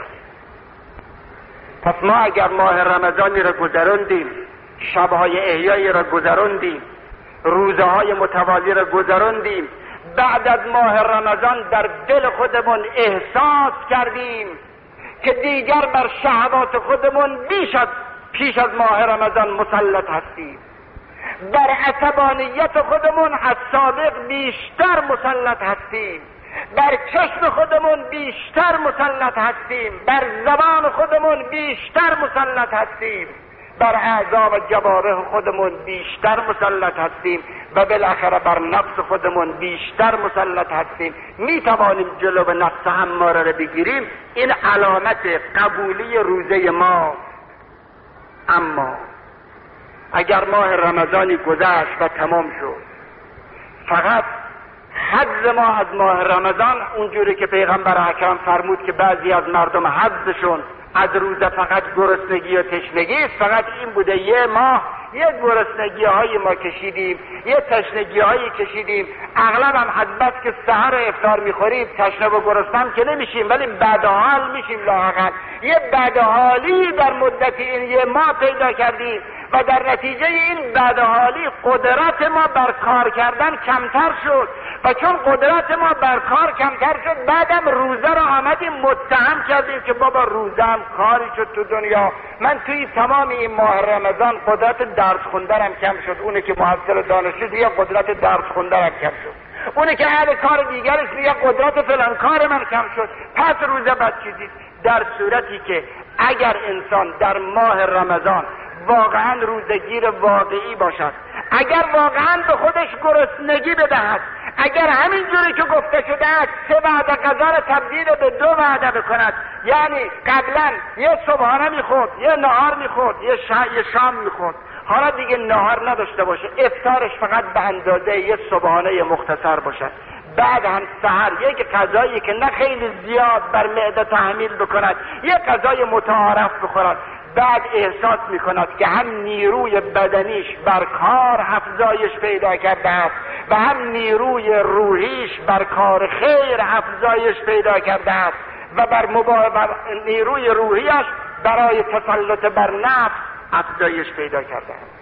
پس ما اگر ماه رمضانی را گذراندیم، شبهای احیایی را گذراندیم، روزه های متوالی را گذراندیم، بعد از ماه رمضان در دل خودمون احساس کردیم که دیگر بر شهوات خودمون بیش از پیش از ماه رمضان مسلط هستیم، بر عصبانیت خودمون از سابق بیشتر مسلط هستیم، بر چشم خودمون بیشتر مسلط هستیم، بر زبان خودمون بیشتر مسلط هستیم، بر اعضا و جوارح خودمون بیشتر مسلط هستیم و بالاخره بر نفس خودمون بیشتر مسلط هستیم. می توانیم جلو نفس اماره را بگیریم. این علامت قبولی روزه ما. اما اگر ماه رمضانی گذشت و تمام شد، فقط حظ ما از ماه رمضان اونجوری که پیغمبر اکرم فرمود که بعضی از مردم حظشون از روزه فقط گرسنگی و تشنگی است، فقط این بوده یه ماه یه گرسنگی های ما کشیدیم، یه تشنگی هایی کشیدیم، اغلب هم از بس که سحر افطار میخوریم تشنه و گرسنه که نمیشیم، ولی بدحال میشیم. لااقل یه بدحالی در مدت این یه ماه پیدا کردیم و در نتیجه این بدحالی قدرت ما بر کار کردن کمتر شد و چون قدرت ما بر کار کمتر شد، بعدم روزه را آمدیم متهم کردیم که بابا روزه هم کاری شد تو دنیا. من توی تمام این ماه رمضان قدرت درس خوندنم کم شد، اونه که محصل دانشجو دیگه قدرت درس خوندنم کم شد، اونه که اهل کار دیگرش دیگه قدرت فلان کار من کم شد، پس روزه بد چیزی. در صورتی که اگر انسان در ماه رمضان واقعا روزگیر واقعی باشد، اگر واقعا به خودش گرسنگی بدهد، اگر همین جوری که گفته شده است سه وعده غذا را تبدیل به دو وعده بکند، یعنی قبلا یه صبحانه میخورد، یه نهار میخورد، یه, شا... یه شام میخورد، حالا دیگه نهار نداشته باشه، افطارش فقط به اندازه یه صبحانه مختصر باشد، بعد هم سحر یک غذایی که نه خیلی زیاد بر معده تحمیل بکند، یک غذای متعارف بخورد، بعد احساس میکند که هم نیروی بدنیش بر کار افزایش پیدا کرده است و هم نیروی روحیش بر کار خیر افزایش پیدا کرده است و بر مبا... نیروی روحیش برای تسلط بر نفس افزایش پیدا کرده است.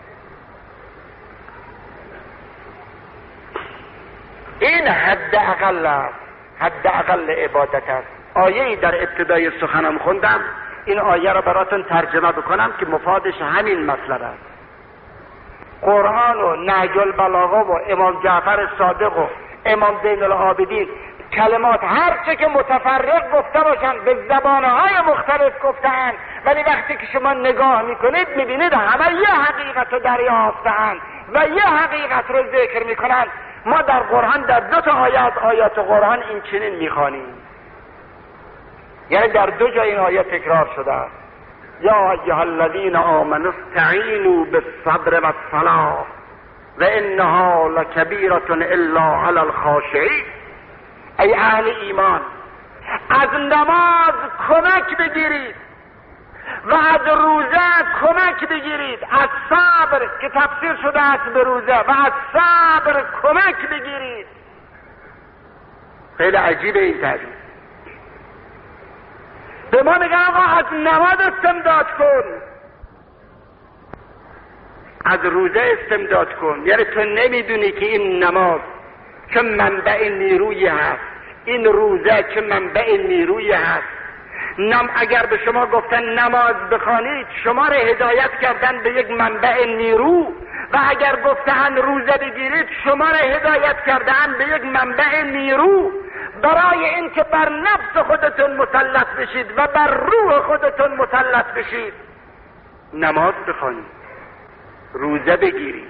این حد اقل است، حد اقل عبادت است. آیه‌ای در ابتدای سخنم خوندم، این آیه را براتون ترجمه بکنم که مفادش همین مطلب است. قرآن و نهج البلاغه و امام جعفر صادق و امام زین العابدین کلمات هر چه که متفرق گفته باشند به زبانهای مختلف گفته‌اند، ولی وقتی که شما نگاه میکنید میبینید همه یه حقیقت رو دریافته‌اند و یه حقیقت رو ذکر میکنند. ما در قرآن در دو تا آیه از آیات قرآن این چنین میخوانیم، یعنی در دو جا این آیه تکرار شده است. یا ایها الذین آمنوا استعینوا بالصبر والصلاة و انها لکبیرة الا علی الخاشعین. ای اهل ایمان، از نماز کمک بگیرید و از روزه کمک بگیرید، از صبر که تفسیر شده است به روزه و از صبر کمک بگیرید. خیلی عجیبه این تعبیر. به ما میگن آقا از نماز استمداد کن، از روزه استمداد کن، یعنی تو نمیدونی که این نماز که منبع نیروی هست، این روزه که منبع نیروی هست. نم اگر به شما گفتن نماز بخوانید، شما را هدایت کردن به یک منبع نیرو، و اگر گفتن روزه بگیرید، شما را هدایت کردن به یک منبع نیرو. برای اینکه بر نفس خودتون مسلط بشید و بر روح خودتون مسلط بشید نماز بخوانید، روزه بگیرید.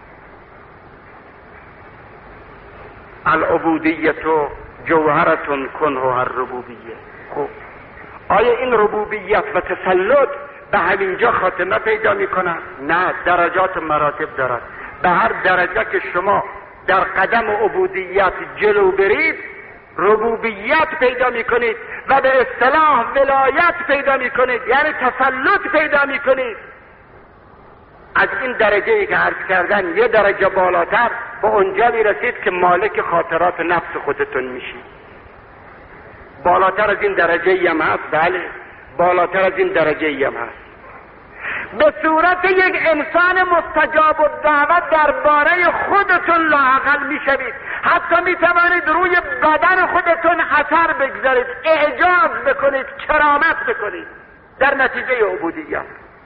العبودیت جوهرتون کنها الربوبیه. خب آیا این ربوبیت و تسلط به همینجا خاتمه پیدا میکنه؟ نه، درجات مراتب دارد. به هر درجه که شما در قدم عبودیت جلو برید ربوبیت پیدا میکنید و به اصطلاح ولایت پیدا میکنید، یعنی تسلط پیدا میکنید. از این درجه‌ای که عرض کردن یه درجه بالاتر به اونجا میرسید که مالک خاطرات نفس خودتون میشید. بالاتر از این درجه‌ای هم هست، بله بالاتر از این درجه‌ای هم هست. به صورت یک انسان مستجاب الدعوت درباره خودتون لااقل میشوید، حتی میتوانید روی بدن خودتون اثر بگذارید، اعجاز بکنید، کرامت بکنید در نتیجه عبودیت.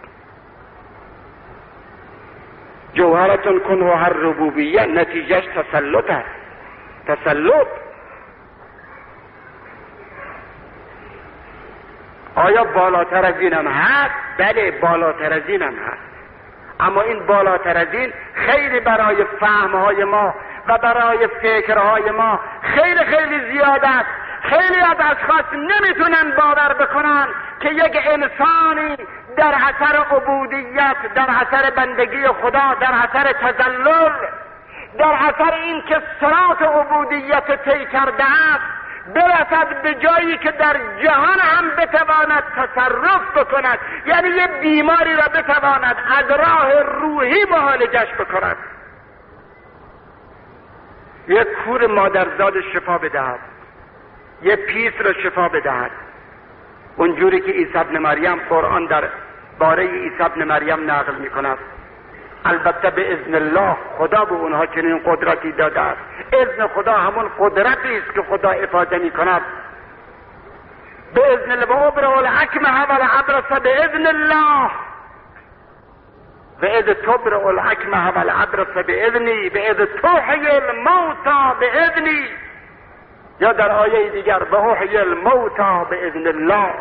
جوهرتون کنه هر ربوبیه، نتیجهش تسلط است. تسلط آیا بالاتر از این هم هست؟ بله بالاتر از این هم هست، اما این بالاتر از این خیلی برای فهمهای ما و برای فکرهای ما خیلی خیلی زیاد است. خیلی از اشخاص نمیتونن باور بکنن که یک انسانی در اثر عبودیت، در اثر بندگی خدا، در اثر تذلل، در اثر این که صراط عبودیت طی کرده است برسد به جایی که در جهان هم بتواند تصرف بکند، یعنی یه بیماری را بتواند از راه روحی معالجش بکند، یک کور مادرزاد شفا بدهد، یه پیس را شفا بدهد، اونجوری که عیسی ابن مریم قرآن در باره عیسی ابن مریم نقل می کند. البته به اذن الله خدا به اونها چنین قدرتی داده است. اذن خدا همون قدرتی است که خدا افاده می کند. به اذن الله و ابرئ الاکمه والابرص به اذن الله و اذ تبرئ الاکمه والابرص به اذنی به اذ تحیی الموتى به اذنی، یا در آیه دیگر به احیی الموتى به اذن الله.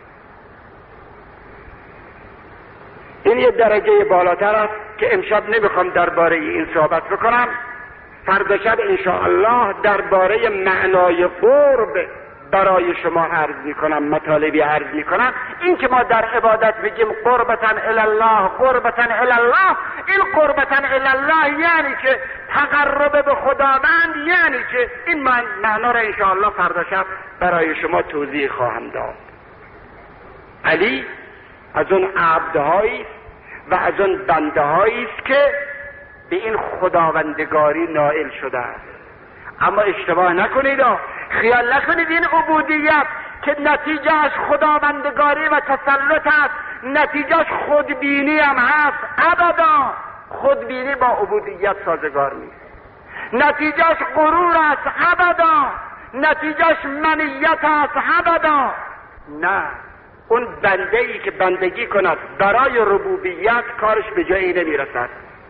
این یه درجه بالاتر است که امشب نمیخوام درباره این صحبت بکنم. فردا شب انشاءالله درباره معنای قرب برای شما عرض میکنم، مطالبی عرض میکنم. این که ما در عبادت بگیم قربتن الله قربتن الله، این قربتن الله یعنی که تقرب به خداوند، یعنی که این معنا را انشاءالله فردا شب برای شما توضیح خواهم داد. علی از اون عبدهایی و از اون بندهایی است که به این خداوندگاری نائل شده است. اما اشتباه نکنید، خیال نکنید این عبودیت که نتیجهش خداوندگاری و تسلط است نتیجهش خودبینی هم هست. ابدا خودبینی با عبودیت سازگار نیست. نتیجهش غرور است. ابدا نتیجهش منیت است. ابدا نه. اون بنده ای که بندگی کند برای ربوبیت کارش به جایی نمیرسد.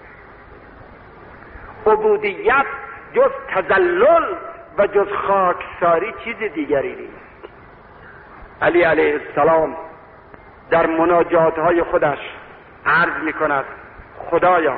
عبودیت جز تذلل و جز خاکساری چیز دیگری نیست. علی علیه السلام در مناجات های خودش عرض می کند خدایا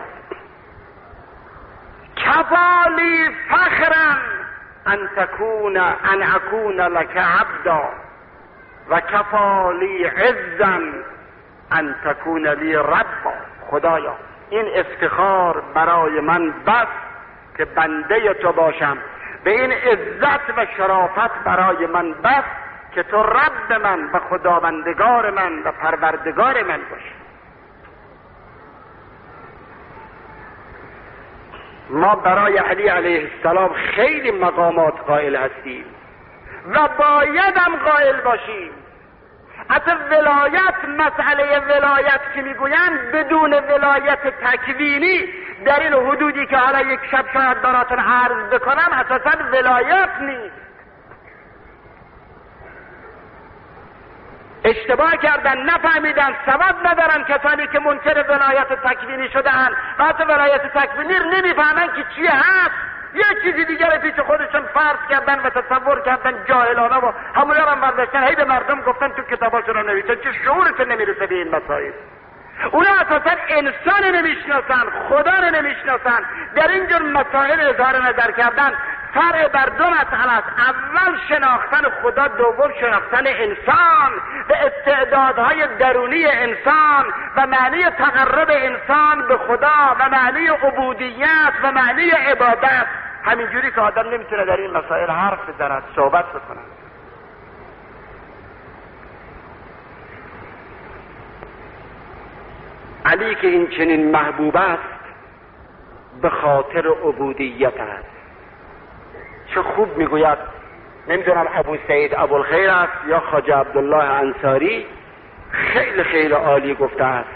کفالی فخرا ان تکون ان اکون لک عبدا و کفالی عزا ان تکون لی ربا. خدایا این افتخار برای من بس که بنده تو باشم، به این عزت و شرافت برای من بس که تو رب من و خداوندگار من و پروردگار من باشی. ما برای علی علیه السلام خیلی مقامات قائل هستیم و بایدم قائل باشیم. حتی ولایت، مسئله ولایت که میگویند بدون ولایت تکوینی در این حدودی که حالا یک شب شاید براتون عرض بکنم اساسا ولایت نیست. اشتباه کردن، نفهمیدن، سبب ندارن کسانی که منکر ولایت تکوینی شدن و حتی ولایت تکوینی نمیفهمن که چی هست. یه چیزی دیگر پیش خودشون فرض کردن و تصور کردن جاهلانه و همون هم برداشتن هی به مردم گفتن تو کتاباشون رو نوشتن. چه شعورتون نمیرسه به این مسائل؟ اونا اساسا انسان نمیشناسن، خدا رو نمیشناسن. در این جور مسائل اظهار نظر کردن فرع بر دو مسئله است: اول شناختن خدا، دوم شناختن انسان و استعدادهای درونی انسان و معنی تقرب انسان به خدا و معنی عبودیت و معنی عبادت. همینجوری که آدم نمیتونه در این مسائل حرف بزند، صحبت بکنه. علی که این چنین محبوب است به خاطر عبودیت است. چه خوب میگوید، نمیدونم ابو سعید ابوالخیر است یا خواجه عبدالله انصاری، خیلی خیلی عالی گفته است.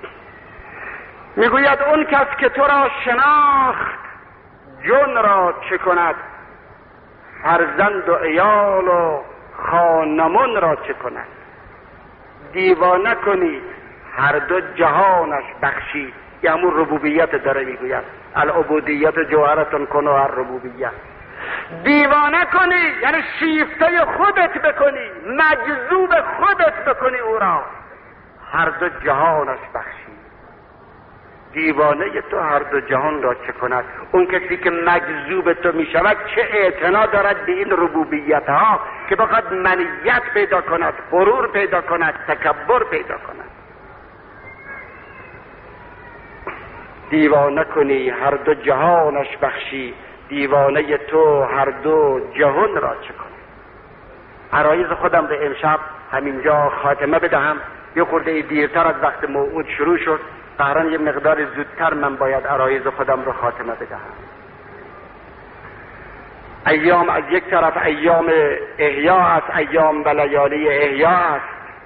میگوید اون کس که تو را شناخت جن را چه کند، فرزند و عیال و خانمان را چه کند. دیوانه کنی هر دو جهانش بخشی. یه همون ربوبیت داره میگوید، العبودیت جوهرتون کنو هر ربوبیت. دیوانه کنی یعنی شیفته خودت بکنی، مجذوب خودت بکنی او را، هر دو جهانش بخشی. دیوانه تو هر دو جهان را چه کند؟ اون کسی که مجذوب تو می شود چه اعتنا دارد به این ربوبیت ها که بخواد منیت پیدا کند، غرور پیدا کند، تکبر پیدا کند. دیوانه کنی هر دو جهانش بخشی، دیوانه تو هر دو جهان را چه کنی. عرایض خودم به امشب همینجا خاتمه بدهم. یه خورده دیرتر از وقت موعود شروع شد، قرار یه مقدار زودتر من باید عرایض خودم رو خاتمه بدهم. ایام از یک طرف ایام احیا است، ایام و لیالی احیا است،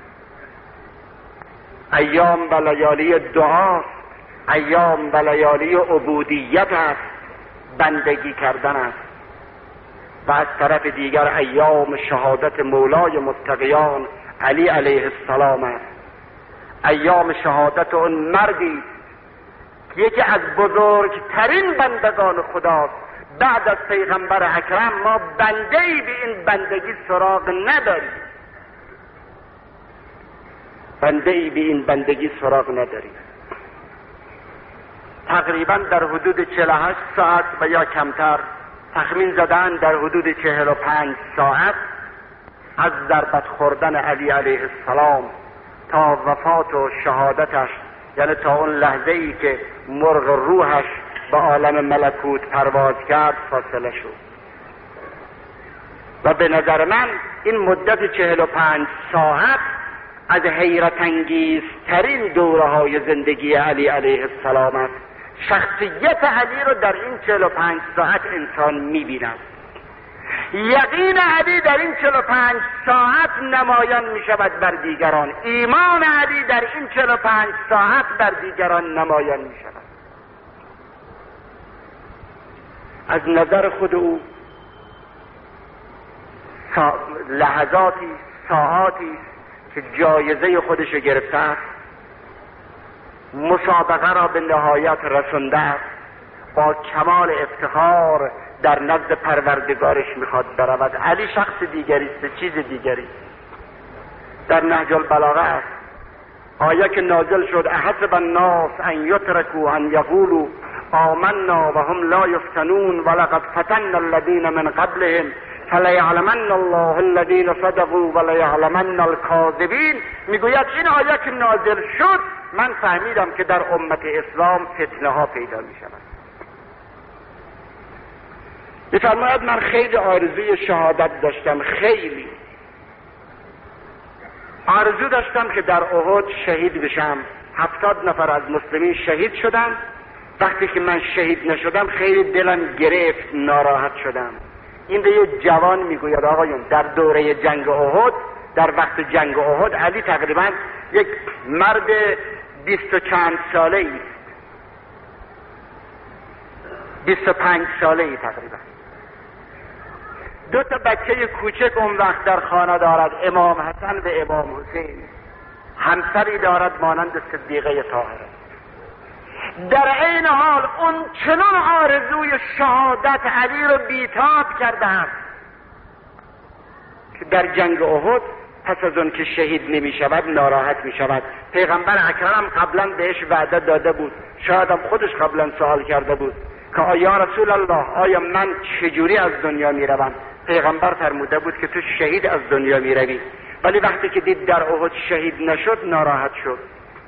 ایام و لیالی دعاست، ایام و لیالی عبودیت است، بندگی کردن است. و از طرف دیگر ایام شهادت مولای متقیان علی علیه السلام است. ایام شهادت اون مردی که یکی از بزرگترین بندگان خداست بعد از پیغمبر اکرم. ما بنده‌ای به این بندگی سراغ نداریم، بنده‌ای به این بندگی سراغ نداریم. تقریبا در حدود چهل و هشت ساعت و یا کمتر تخمین زدن در حدود چهل و پنج ساعت از ضربت خوردن علی علیه السلام تا وفات و شهادتش، یعنی تا اون لحظه ای که مرغ روحش به عالم ملکوت پرواز کرد، فاصله شد. و به نظر من این مدت چهل و پنج ساعت از حیرت انگیزترین دوره های زندگی علی علیه السلام است. شخصیت علی رو در این چهل و پنج ساعت انسان می‌بیند. یقین علی در این چهل و پنج ساعت نمایان می شود بر دیگران. ایمان علی در این چهل و پنج ساعت بر دیگران نمایان می شود. از نظر خود او سا... لحظاتی ساعاتی که جایزه خودش گرفته است، مسابقه را به نهایت رسانده است، با کمال افتخار در نزد پروردگارش میخواد برود. علی شخص دیگری است، چیز دیگری. در نهج البلاغه است آیه که نازل شد: احسب الناس ان یترکوا ان یقولوا آمنا وهم لا یفتنون ولقد فتنا الذین من قبلهم فلیعلمن الله الذین صدقوا ولیعلمن الکاذبین. میگوید این آیه که نازل شد من فهمیدم که در امت اسلام فتنه ها پیدا می شود. میفرماید من خیلی آرزوی شهادت داشتم، خیلی آرزو داشتم که در احد شهید بشم. هفتاد نفر از مسلمین شهید شدن. وقتی که من شهید نشدم خیلی دلم گرفت، ناراحت شدم. این به یه جوان میگوید آقایون در دوره جنگ احد، در وقت جنگ احد علی تقریبا یک مرد بیست و چند ساله ای، بیست و پنج ساله ای تقریبا. دو تا بچه کوچک اون وقت در خانه دارد، امام حسن و امام حسین. همسری دارد مانند صدیقه طاهره. در عین حال اون چنان آرزوی شهادت علی رو بیتاب کردند که در جنگ احد پس از اون که شهید نمی شود ناراحت می شود. پیغمبر اکرم قبلا بهش وعده داده بود، شاید هم خودش قبلا سوال کرده بود که آیا رسول الله آیا من چجوری از دنیا می روم؟ پیغمبر فرموده بود که تو شهید از دنیا می روی، ولی وقتی که دید در احد شهید نشد ناراحت شد.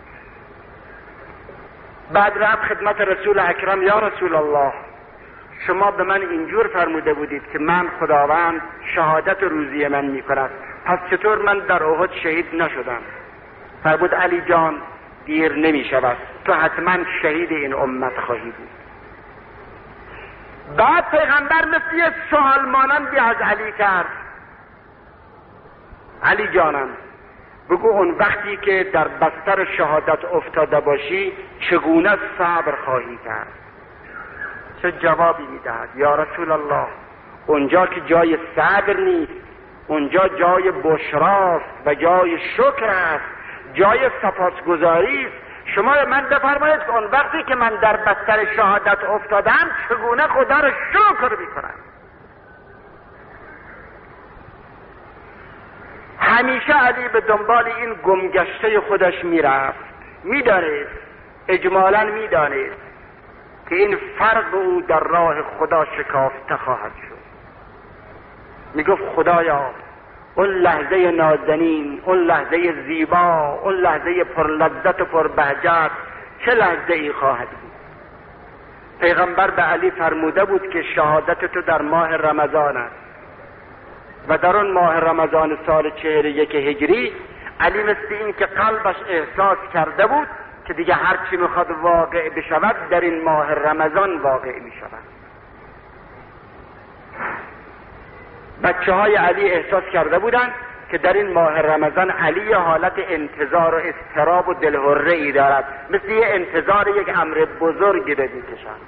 بعد رفت خدمت رسول اکرم، یا رسول الله شما به من اینجور فرموده بودید که من خداوند شهادت روزی من می کند، پس چطور من در احد شهید نشدم؟ فرمود علی جان دیر نمی شود، تو حتما شهید این امت خواهی بود. بعد پیغمبر مثل یک سوال مانندی از علی کرد، علی جانم بگو اون وقتی که در بستر شهادت افتاده باشی چگونه صبر خواهی کرد؟ چه جوابی میدهد؟ یا رسول الله اونجا که جای صبر نیست، اونجا جای بشراست و جای شکر است، جای سپاسگزاری است. شما من بفرمایید که اون وقتی که من در بستر شهادت افتادم چگونه خدا را شکر میکنم. همیشه علی به دنبال این گمگشته خودش میرفت، میدانست اجمالا میدانست که این فرق او در راه خدا شکافته خواهد شد. میگفت خدایا اون لحظه نازنین، اون لحظه زیبا، اون لحظه پرلذت و پربهجت چه لحظه ای خواهد بود؟ پیغمبر به علی فرموده بود که شهادت تو در ماه رمضان است و در اون ماه رمضان سال چهل و یک هجری علی مثل این که قلبش احساس کرده بود که دیگه هر چی میخواد واقع بشود در این ماه رمضان واقع میشود. بچه های علی احساس کرده بودند که در این ماه رمضان علی حالت انتظار و اضطراب و دلهره ای دارد، مثل یه انتظار یک امر بزرگی رو میکشند.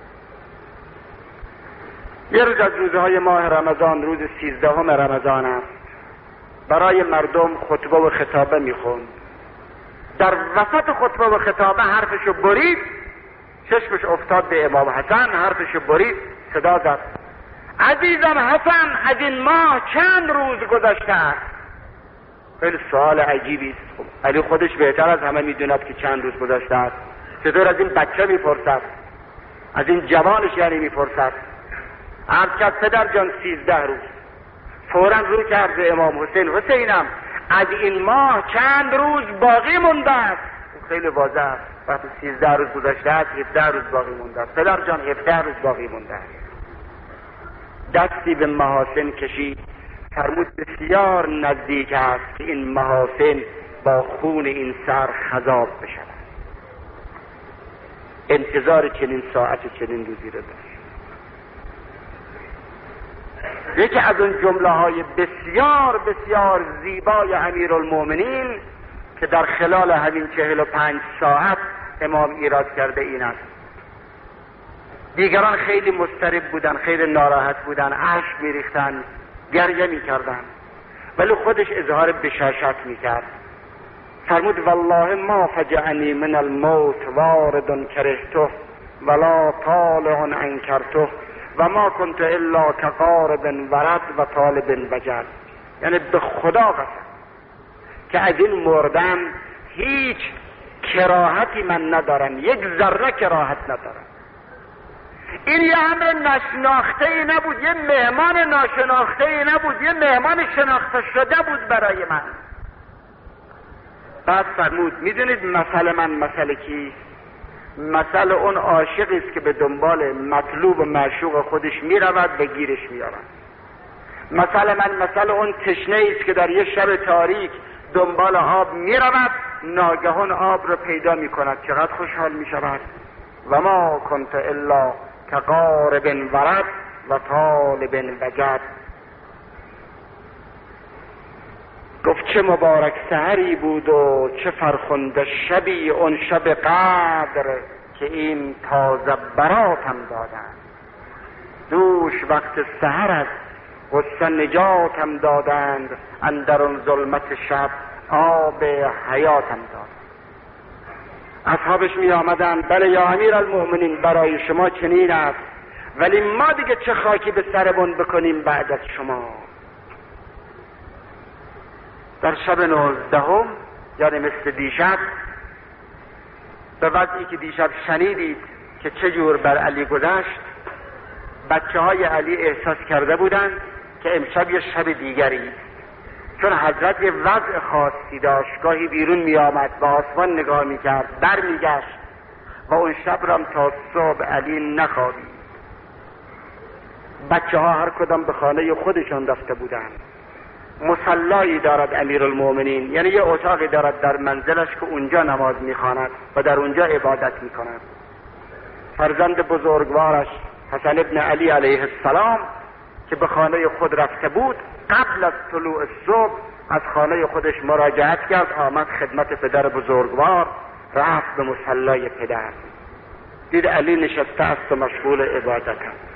یه روز از روزهای ماه رمضان، روز سیزدهم رمضان است، برای مردم خطبه و خطابه میخوند. در وسط خطبه و خطابه حرفشو برید، چشمش افتاد به امام حسن، حرفشو برید، صدا زد عزیزم حسن از این ماه چند روز گذشته است؟ خیلی سوال عجیبی است. خب علی خودش بهتر از همه میدوند که چند روز گذشته است، چطور از این بچه میپرسد، از این جوانش یعنی میپرسد؟ عرض کرد پدر جان سیزده روز. فوراً رو کرد به امام حسین، حسینم از این ماه چند روز باقی مونده است؟ خیلی واضح است، وقتی سیزده روز گذشته است هفده روز باقی مونده است. پدر جان هفده روز باقی مونده است. دستی به محاسن کشید، فرمود بسیار نزدیک است که این محاسن با خون این سر خضاب بشود. انتظار چنین ساعت چنین روزی رو داشت. یکی از اون جمله های بسیار بسیار زیبای امیرالمومنین که در خلال همین چهل و پنج ساعت امام ایراد کرده این است. دیگران خیلی مضطرب بودن، خیلی ناراحت بودن، اشک میریختن، گریه میکردن، ولی خودش اظهار بشاشت میکرد. فرمود والله ما فجعنی من الموت وارد کرهته ولا طالع انکرته و ما کنت الا کقارب ورد و طالب وجد. یعنی به خدا قسم که از این مردن هیچ کراهتی من ندارم، یک ذره کراهت ندارم. این یه امر نشناخته ای نبود، یه مهمان ناشناخته ای نبود، یه مهمان شناخته شده بود برای من. بعد فرمود میدونید مسئله من مسئله کیست؟ مسئله اون عاشقی است که به دنبال مطلوب و معشوق خودش میرود و گیرش میارد. مسئله من مسئله اون تشنه است که در یه شب تاریک دنبال آب میرود، ناگهان آب رو پیدا میکند، چقدر خوشحال میشود. و ما کنت الا کقارب ورد و طالب وجد. گفت چه مبارک سحری بود و چه فرخنده شبی اون شب قدر که این تازه براتم دادند. دوش وقت سحر است غصه نجاتم دادند، اندر اون ظلمت شب آب حیاتم دادند. اصحابش می آمدن بله یا امیر المؤمنین برای شما چنین است، ولی ما دیگه چه خاکی به سرمون بکنیم بعد از شما. در شب نوزدهم یعنی مثل دیشب، به وضعی که دیشب شنیدید که چه جور بر علی گذشت، بچه های علی احساس کرده بودند که امشب یه شب دیگری، چون حضرت یه وضع خاصی داشت، گاهی بیرون می آمد به آسمان نگاه می کرد، بر می گشت و اون شب را تا صبح علی نخوابید. بچه ها هر کدام به خانه خودشان رفته بودند. مصلایی دارد امیرالمؤمنین، یعنی یه اتاقی دارد در منزلش که اونجا نماز میخواند و در اونجا عبادت میکند. فرزند بزرگوارش حسن ابن علی علیه السلام که به خانه خود رفته بود، قبل از طلوع صبح از خانه خودش مراجعت کرد، آمد خدمت پدر بزرگوار، رفت به مصلای پدر، دید علی نشسته است و مشغول عبادت است.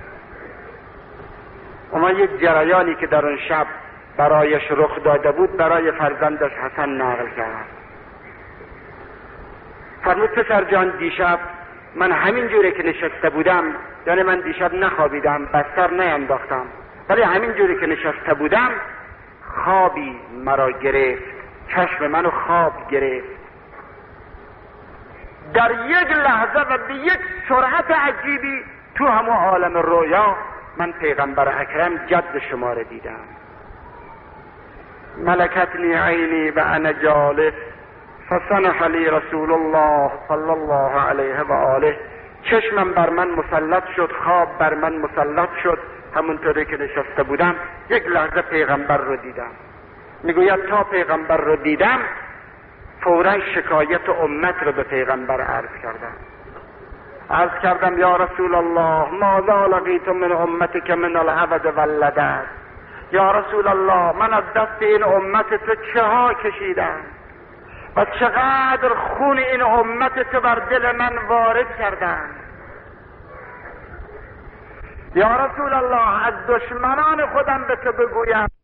اما یک جریانی که در اون شب برایش رخ داده بود برای فرزندش حسن نقل کرد. فرمود پسر جان، دیشب من همین جوری که نشسته بودم، یعنی من دیشب نخوابیدم، بستر نینداختم، ولی همین جوری که نشسته بودم خوابی مرا گرفت، چشم منو خواب گرفت. در یک لحظه و به یک سرعت عجیبی تو همون عالم رویا من پیغمبر اکرم جد شما را دیدم. ملکتنی عینی و انا جالس فسنح لی رسول الله صلی الله علیه و آله. چشمم بر من مسلط شد، خواب بر من مسلط شد، همونطوری که نشسته بودم یک لحظه پیغمبر رو دیدم. میگوید تا پیغمبر رو دیدم فوراً شکایت امت رو به پیغمبر عرض کردم. عرض کردم یا رسول الله ماذا لقیت من امتک من العبد واللدت. یا رسول الله من از دست این امت تو چه ها کشیدم و چقدر خون این امت تو بر دل من وارد کردن. یا رسول الله از دشمنان خودم به تو بگویم